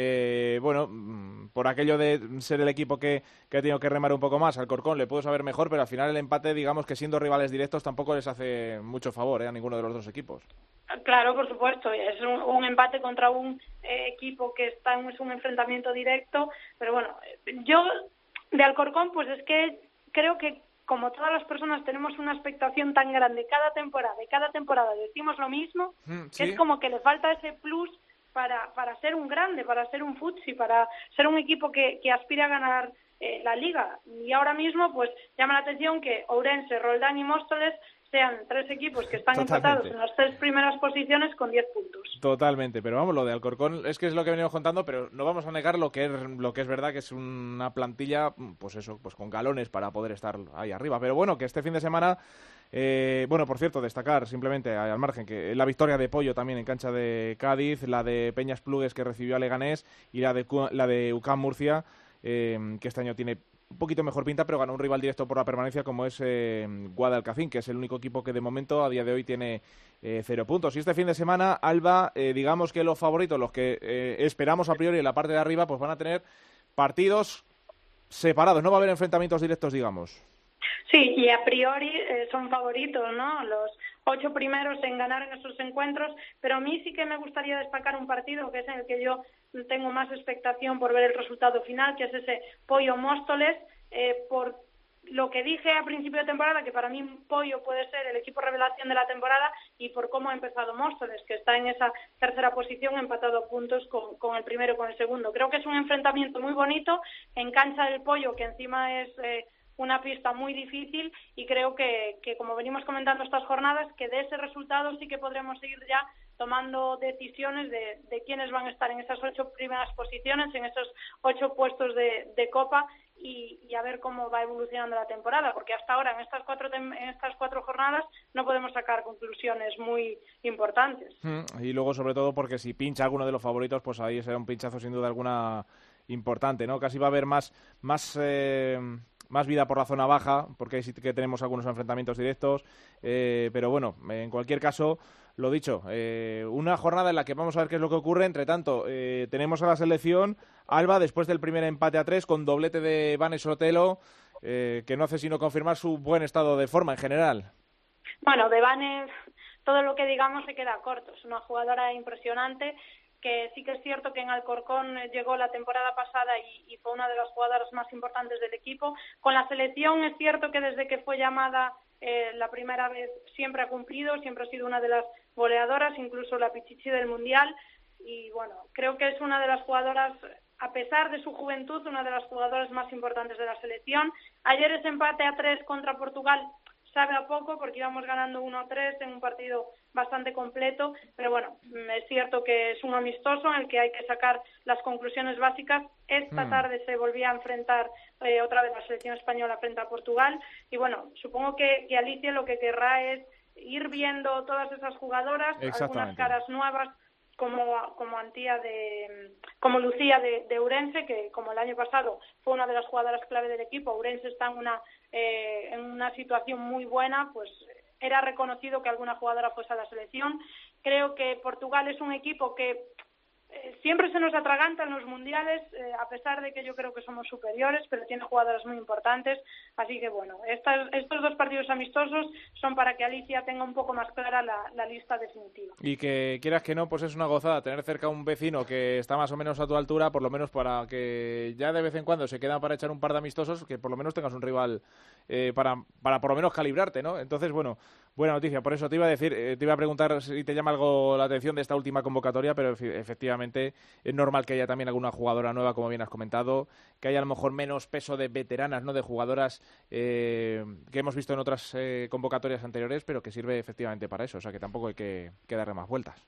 [SPEAKER 10] eh, bueno, por aquello de ser el equipo que, que ha tenido que remar un poco más, al Corcón le pudo saber mejor, pero al final el empate, digamos que siendo rivales directos tampoco les hace mucho favor eh, a ninguno de los dos equipos.
[SPEAKER 11] Claro, por supuesto, es un, un empate contra un eh, equipo que está en es un enfrentamiento directo, pero bueno, yo de Alcorcón pues es que creo que como todas las personas tenemos una expectación tan grande cada temporada, y cada temporada decimos lo mismo, mm, ¿sí? que es como que le falta ese plus para, para ser un grande, para ser un futsi, para ser un equipo que, que aspira a ganar eh, la Liga. Y ahora mismo pues llama la atención que Ourense, Roldán y Móstoles sean tres equipos que están
[SPEAKER 10] Totalmente.
[SPEAKER 11] empatados en las tres primeras posiciones con diez puntos.
[SPEAKER 10] Totalmente, pero vamos, lo de Alcorcón es que es lo que venimos contando, pero no vamos a negar lo que es lo que es verdad, que es una plantilla, pues eso, pues con galones para poder estar ahí arriba. Pero bueno, que este fin de semana, eh, bueno, por cierto, destacar simplemente al margen que la victoria de Pollo también en cancha de Cádiz, la de Peñas Plugues que recibió a Leganés y la de la de U C A M Murcia, eh, que este año tiene un poquito mejor pinta, pero ganó un rival directo por la permanencia como es eh, Guadalcacín, que es el único equipo que de momento a día de hoy tiene eh, cero puntos. Y este fin de semana, Alba, eh, digamos que los favoritos, los que eh, esperamos a priori en la parte de arriba, pues van a tener partidos separados, no va a haber enfrentamientos directos, digamos.
[SPEAKER 11] Sí, y a priori eh, son favoritos, ¿no? Los ocho primeros en ganar en esos encuentros, pero a mí sí que me gustaría destacar un partido que es en el que yo tengo más expectación por ver el resultado final, que es ese Pollo Móstoles, eh, por lo que dije a principio de temporada, que para mí Pollo puede ser el equipo revelación de la temporada, y por cómo ha empezado Móstoles, que está en esa tercera posición empatado a puntos con, con el primero y con el segundo. Creo que es un enfrentamiento muy bonito en cancha del Pollo, que encima es eh, una pista muy difícil, y creo que, que, como venimos comentando estas jornadas, que de ese resultado sí que podremos seguir ya tomando decisiones de, de quiénes van a estar en esas ocho primeras posiciones, en esos ocho puestos de, de Copa, y, y a ver cómo va evolucionando la temporada, porque hasta ahora en estas cuatro en estas cuatro jornadas no podemos sacar conclusiones muy importantes.
[SPEAKER 10] Mm, y luego, sobre todo, porque si pincha alguno de los favoritos, pues ahí será un pinchazo sin duda alguna importante, ¿no? Casi va a haber más más eh, más vida por la zona baja, porque ahí sí que tenemos algunos enfrentamientos directos, eh, pero bueno, en cualquier caso, lo dicho, eh, una jornada en la que vamos a ver qué es lo que ocurre. Entre tanto, eh, tenemos a la selección Alba después del primer empate a tres con doblete de Vane Sotelo, eh, que no hace sino confirmar su buen estado de forma en general.
[SPEAKER 11] Bueno, de Vane todo lo que digamos se queda corto, es una jugadora impresionante, que sí que es cierto que en Alcorcón llegó la temporada pasada y, y fue una de las jugadoras más importantes del equipo. Con la selección es cierto que desde que fue llamada eh, la primera vez siempre ha cumplido, siempre ha sido una de las goleadoras, incluso la pichichi del Mundial, y bueno, creo que es una de las jugadoras, a pesar de su juventud, una de las jugadoras más importantes de la selección. Ayer ese empate a tres contra Portugal sabe a poco, porque íbamos ganando uno a tres en un partido bastante completo, pero bueno, es cierto que es un amistoso en el que hay que sacar las conclusiones básicas. Esta mm. tarde se volvía a enfrentar eh, otra vez la selección española frente a Portugal, y bueno, supongo que, que Alicia lo que querrá es ir viendo todas esas jugadoras, algunas caras nuevas, como como Antía de como Lucía de, de Ourense, que como el año pasado fue una de las jugadoras clave del equipo. Ourense está en una eh, en una situación muy buena, pues era reconocido que alguna jugadora fuese a la selección. Creo que Portugal es un equipo que eh, siempre se nos atraganta en los mundiales, eh, a pesar de que yo creo que somos superiores, pero tiene jugadoras muy importantes, así que bueno, estas, estos dos partidos amistosos son para que Alicia tenga un poco más clara la, la lista definitiva.
[SPEAKER 10] Y que quieras que no, pues es una gozada tener cerca a un vecino que está más o menos a tu altura, por lo menos para que ya de vez en cuando se quedan para echar un par de amistosos, que por lo menos tengas un rival eh, para, para por lo menos calibrarte, ¿no? Entonces, bueno, buena noticia. Por eso te iba a decir, eh, te iba a preguntar si te llama algo la atención de esta última convocatoria, pero efectivamente es normal que haya también alguna jugadora nueva, como bien has comentado, que haya a lo mejor menos peso de veteranas, ¿no? De jugadoras eh, que hemos visto en otras eh, convocatorias anteriores, pero que sirve efectivamente para eso, o sea que tampoco hay que, que darle más vueltas.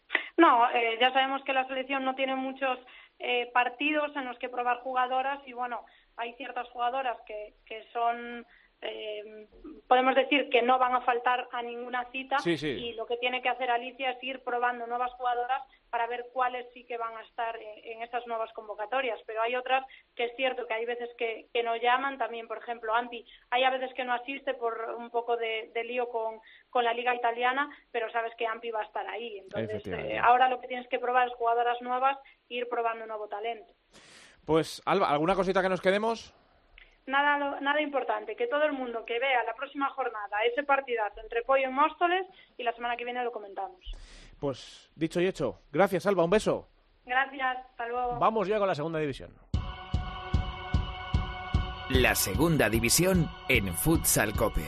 [SPEAKER 11] No, eh, ya sabemos que la selección no tiene muchos eh, partidos en los que probar jugadoras, y bueno, hay ciertas jugadoras que, que son eh, podemos decir que no van a faltar a ninguna cita,
[SPEAKER 10] sí, sí.
[SPEAKER 11] y lo que tiene que hacer Alicia es ir probando nuevas jugadoras para ver cuáles sí que van a estar en, en esas nuevas convocatorias, pero hay otras que es cierto que hay veces que, que no llaman, también por ejemplo Ampi, hay a veces que no asiste por un poco de, de lío con, con la liga italiana, pero sabes que Ampi va a estar ahí, entonces eh, ahora lo que tienes que probar es jugadoras nuevas e ir probando nuevo talento.
[SPEAKER 10] Pues Alba, ¿alguna cosita que nos quedemos?
[SPEAKER 11] Nada, nada importante, que todo el mundo que vea la próxima jornada ese partidazo entre Pollo y Móstoles, y la semana que viene lo comentamos.
[SPEAKER 10] Pues dicho y hecho. Gracias, Alba, un beso.
[SPEAKER 11] Gracias, hasta luego.
[SPEAKER 2] Vamos ya con la segunda división.
[SPEAKER 3] La segunda división en Futsal Cope.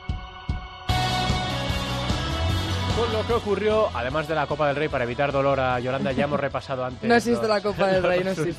[SPEAKER 2] Con lo que ocurrió, además de la Copa del Rey, para evitar dolor a Yolanda, ya hemos repasado antes.
[SPEAKER 12] No existe
[SPEAKER 2] los,
[SPEAKER 12] la Copa del Rey, no existe.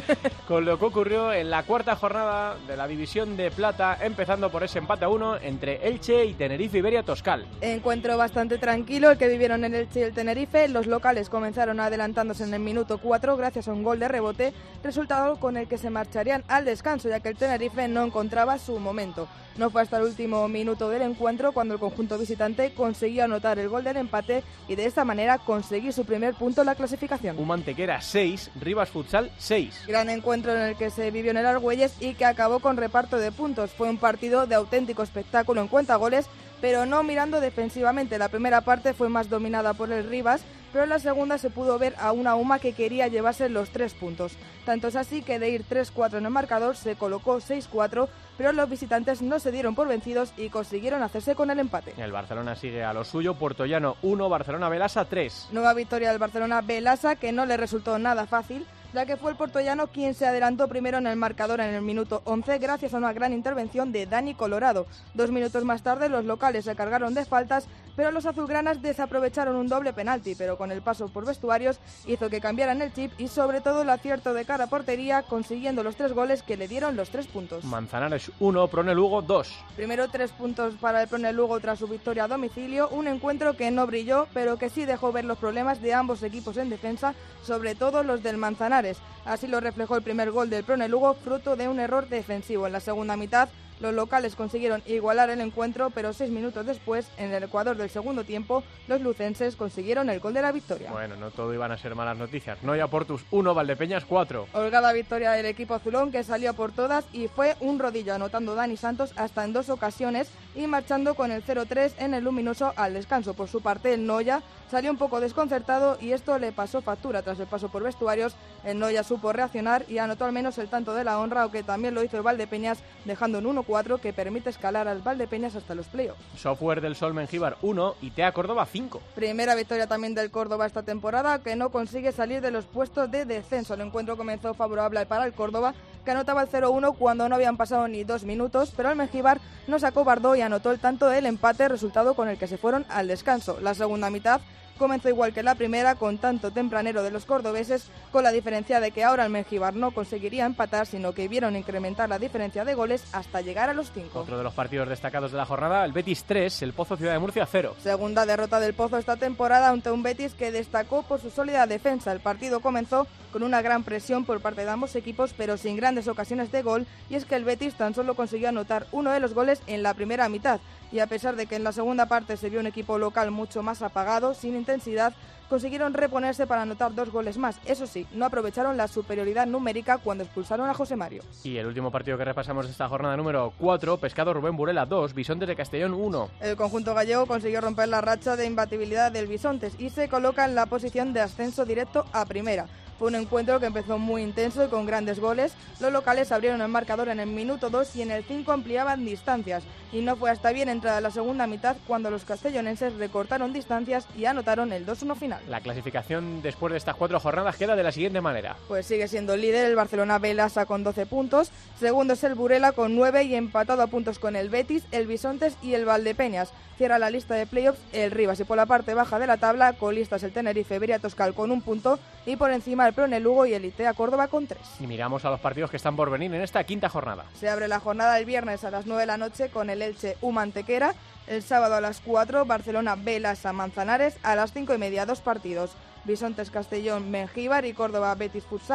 [SPEAKER 2] Con lo que ocurrió en la cuarta jornada de la División de Plata, empezando por ese empate a uno entre Elche y Tenerife Iberia Toscal.
[SPEAKER 12] Encuentro bastante tranquilo el que vivieron en Elche y el Tenerife. Los locales comenzaron adelantándose en el minuto cuatro gracias a un gol de rebote, resultado con el que se marcharían al descanso, ya que el Tenerife no encontraba su momento. No fue hasta el último minuto del encuentro cuando el conjunto visitante consiguió anotar el gol del empate y de esta manera conseguir su primer punto en la clasificación.
[SPEAKER 2] Un Mantequera seis, Rivas Futsal seis.
[SPEAKER 12] Gran encuentro en el que se vivió en el Argüelles y que acabó con reparto de puntos. Fue un partido de auténtico espectáculo en cuentagoles, pero no mirando defensivamente. La primera parte fue más dominada por el Rivas, pero en la segunda se pudo ver a una UMA que quería llevarse los tres puntos. Tanto es así que de ir tres cuatro en el marcador se colocó seis cuatro, pero los visitantes no se dieron por vencidos y consiguieron hacerse con el empate.
[SPEAKER 2] El Barcelona sigue a lo suyo, Puertollano uno, Barcelona Belasa tres.
[SPEAKER 12] Nueva victoria del Barcelona Belasa, que no le resultó nada fácil, ya que fue el puertollano quien se adelantó primero en el marcador en el minuto once gracias a una gran intervención de Dani Colorado. Dos minutos más tarde los locales se cargaron de faltas, pero los azulgranas desaprovecharon un doble penalti, pero con el paso por vestuarios hizo que cambiaran el chip y sobre todo el acierto de cara a portería, consiguiendo los tres goles que le dieron los tres puntos.
[SPEAKER 2] Manzanares uno, Prone Lugo dos.
[SPEAKER 12] Primero tres puntos para el Prone Lugo tras su victoria a domicilio, un encuentro que no brilló, pero que sí dejó ver los problemas de ambos equipos en defensa, sobre todo los del Manzanares. Así lo reflejó el primer gol del Prone Lugo, fruto de un error defensivo. En la segunda mitad, los locales consiguieron igualar el encuentro, pero seis minutos después, en el ecuador del segundo tiempo, los lucenses consiguieron el gol de la victoria.
[SPEAKER 2] Bueno, no todo iban a ser malas noticias. Noia Portus uno, Valdepeñas cuatro.
[SPEAKER 12] Holgada victoria del equipo azulón, que salió por todas y fue un rodillo, anotando Dani Santos hasta en dos ocasiones y marchando con el cero tres en el luminoso al descanso. Por su parte, el Noia salió un poco desconcertado y esto le pasó factura. Tras el paso por vestuarios, el Noia supo reaccionar y anotó al menos el tanto de la honra, aunque también lo hizo el Valdepeñas, dejando un uno cuatro que permite escalar al Valdepeñas hasta los playoffs.
[SPEAKER 2] Software del Sol Mengíbar uno y T E A Córdoba cinco.
[SPEAKER 12] Primera victoria también del Córdoba esta temporada, que no consigue salir de los puestos de descenso. El encuentro comenzó favorable para el Córdoba, que anotaba el cero uno cuando no habían pasado ni dos minutos, pero el Mengíbar no sacó Bardó y anotó el tanto del empate, resultado con el que se fueron al descanso. La segunda mitad comenzó igual que la primera, con tanto tempranero de los cordobeses, con la diferencia de que ahora el Mengíbar no conseguiría empatar, sino que vieron incrementar la diferencia de goles hasta llegar a los cinco.
[SPEAKER 2] Otro de los partidos destacados de la jornada, el Betis tres, el Pozo Ciudad de Murcia cero.
[SPEAKER 12] Segunda derrota del Pozo esta temporada ante un Betis que destacó por su sólida defensa. El partido comenzó con una gran presión por parte de ambos equipos, pero sin grandes ocasiones de gol, y es que el Betis tan solo consiguió anotar uno de los goles en la primera mitad. Y a pesar de que en la segunda parte se vio un equipo local mucho más apagado, sin intensidad, consiguieron reponerse para anotar dos goles más. Eso sí, no aprovecharon la superioridad numérica cuando expulsaron a José Mario.
[SPEAKER 2] Y el último partido que repasamos de esta jornada número cuatro, Pescado Rubén Burela dos, Bisontes de Castellón uno.
[SPEAKER 12] El conjunto gallego consiguió romper la racha de imbatibilidad del Bisontes y se coloca en la posición de ascenso directo a primera. Fue un encuentro que empezó muy intenso y con grandes goles. Los locales abrieron el marcador en el minuto dos y en el cinco ampliaban distancias. Y no fue hasta bien entrada la segunda mitad cuando los castellonenses recortaron distancias y anotaron el dos uno final.
[SPEAKER 2] La clasificación después de estas cuatro jornadas queda de la siguiente manera.
[SPEAKER 12] Pues sigue siendo líder el Barcelona Belasa con doce puntos. Segundo es el Burela con nueve y empatado a puntos con el Betis, el Bisontes y el Valdepeñas. Cierra la lista de playoffs el Rivas y por la parte baja de la tabla, colistas el Tenerife Iberia Toscal con un punto y por encima el Prone Lugo y el I T E A Córdoba con tres.
[SPEAKER 2] Y miramos a los partidos que están por venir en esta quinta jornada.
[SPEAKER 12] Se abre la jornada el viernes a las nueve de la noche con el Elche U Mantequera. El sábado a las cuatro, Barcelona Belasa Manzanares. A las cinco y media, dos partidos. Bisontes Castellón Mengíbar y Córdoba Betis Futsal.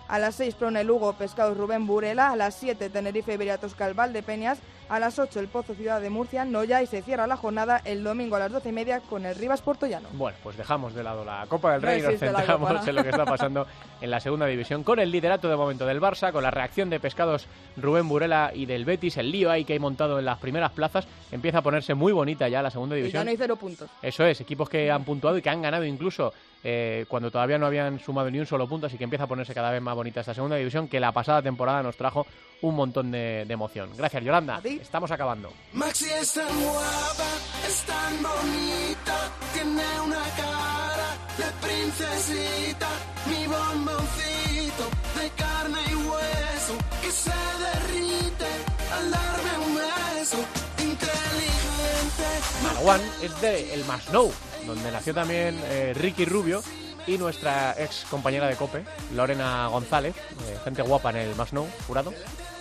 [SPEAKER 12] A las seis Prone Lugo, Pescados Rubén Burela. A las siete Tenerife Iberiatoscal Valdepeñas. A las ocho el Pozo Ciudad de Murcia, Noya, y se cierra la jornada el domingo a las doce y media con el Rivas Portollano.
[SPEAKER 2] Bueno, pues dejamos de lado la Copa del Rey
[SPEAKER 12] no
[SPEAKER 2] y nos centramos
[SPEAKER 12] Copa, ¿no?
[SPEAKER 2] en lo que está pasando en la segunda división, con el liderato de momento del Barça, con la reacción de Pescados Rubén Burela y del Betis, el lío ahí que hay montado en las primeras plazas, empieza a ponerse muy bonita ya la segunda división.
[SPEAKER 12] Y ya no hay cero puntos.
[SPEAKER 2] Eso es, equipos que han puntuado y que han ganado incluso eh, cuando todavía no habían sumado ni un solo punto, así que empieza a ponerse cada vez más bonita esta segunda división, que la pasada temporada nos trajo un montón de, de emoción. Gracias, Yolanda. Estamos acabando.
[SPEAKER 6] Maxi es tan guapa, es tan bonita, tiene una cara de princesita, mi bomboncito de carne y hueso que se derrite al darme un beso, inteligente.
[SPEAKER 2] Marwan es de El Masnou, donde nació también eh, Ricky Rubio y nuestra ex compañera de COPE, Lorena González, eh, gente guapa en El Masnou, jurado.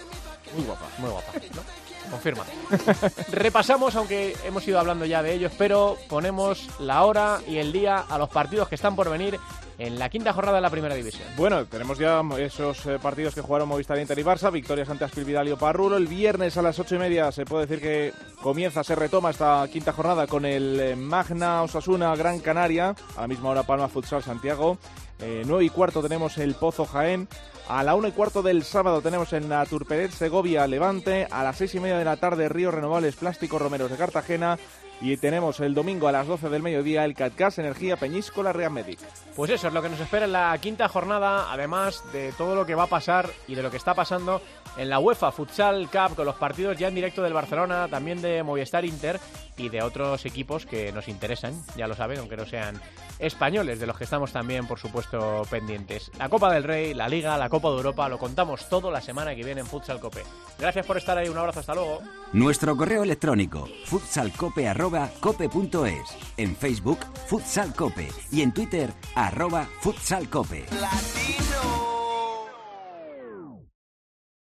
[SPEAKER 2] Muy guapa, muy guapa, ¿no? Confirma. Repasamos, aunque hemos ido hablando ya de ellos, pero ponemos la hora y el día a los partidos que están por venir en la quinta jornada de la primera división.
[SPEAKER 10] Bueno, tenemos ya esos eh, partidos que jugaron Movistar Inter y Barça, victorias ante Aspil Vidal y Oparrulo. El viernes a las ocho y media se puede decir que comienza, se retoma esta quinta jornada con el eh, Magna Osasuna Gran Canaria, a la misma hora Palma Futsal Santiago. Eh, nueve y cuarto tenemos el Pozo Jaén. A la una y cuarto del sábado tenemos en la Turperet Segovia Levante. A las seis y media de la tarde Ríos Renovables Plástico Romeros de Cartagena. Y tenemos el domingo a las doce del mediodía el Catgas Energía Peñíscola Real Medic.
[SPEAKER 2] Pues eso es lo que nos espera en la quinta jornada, además de todo lo que va a pasar y de lo que está pasando en la UEFA Futsal Cup, con los partidos ya en directo del Barcelona, también de Movistar Inter y de otros equipos que nos interesan, ya lo saben, aunque no sean españoles, de los que estamos también, por supuesto, pendientes. La Copa del Rey, la Liga, la Copa de Europa, lo contamos todo la semana que viene en Futsal Cope. Gracias por estar ahí, un abrazo, hasta luego.
[SPEAKER 1] Nuestro correo electrónico futsalcope arroba cope punto es, en Facebook Futsal Cope y en Twitter arroba futsalcope.
[SPEAKER 6] Latino.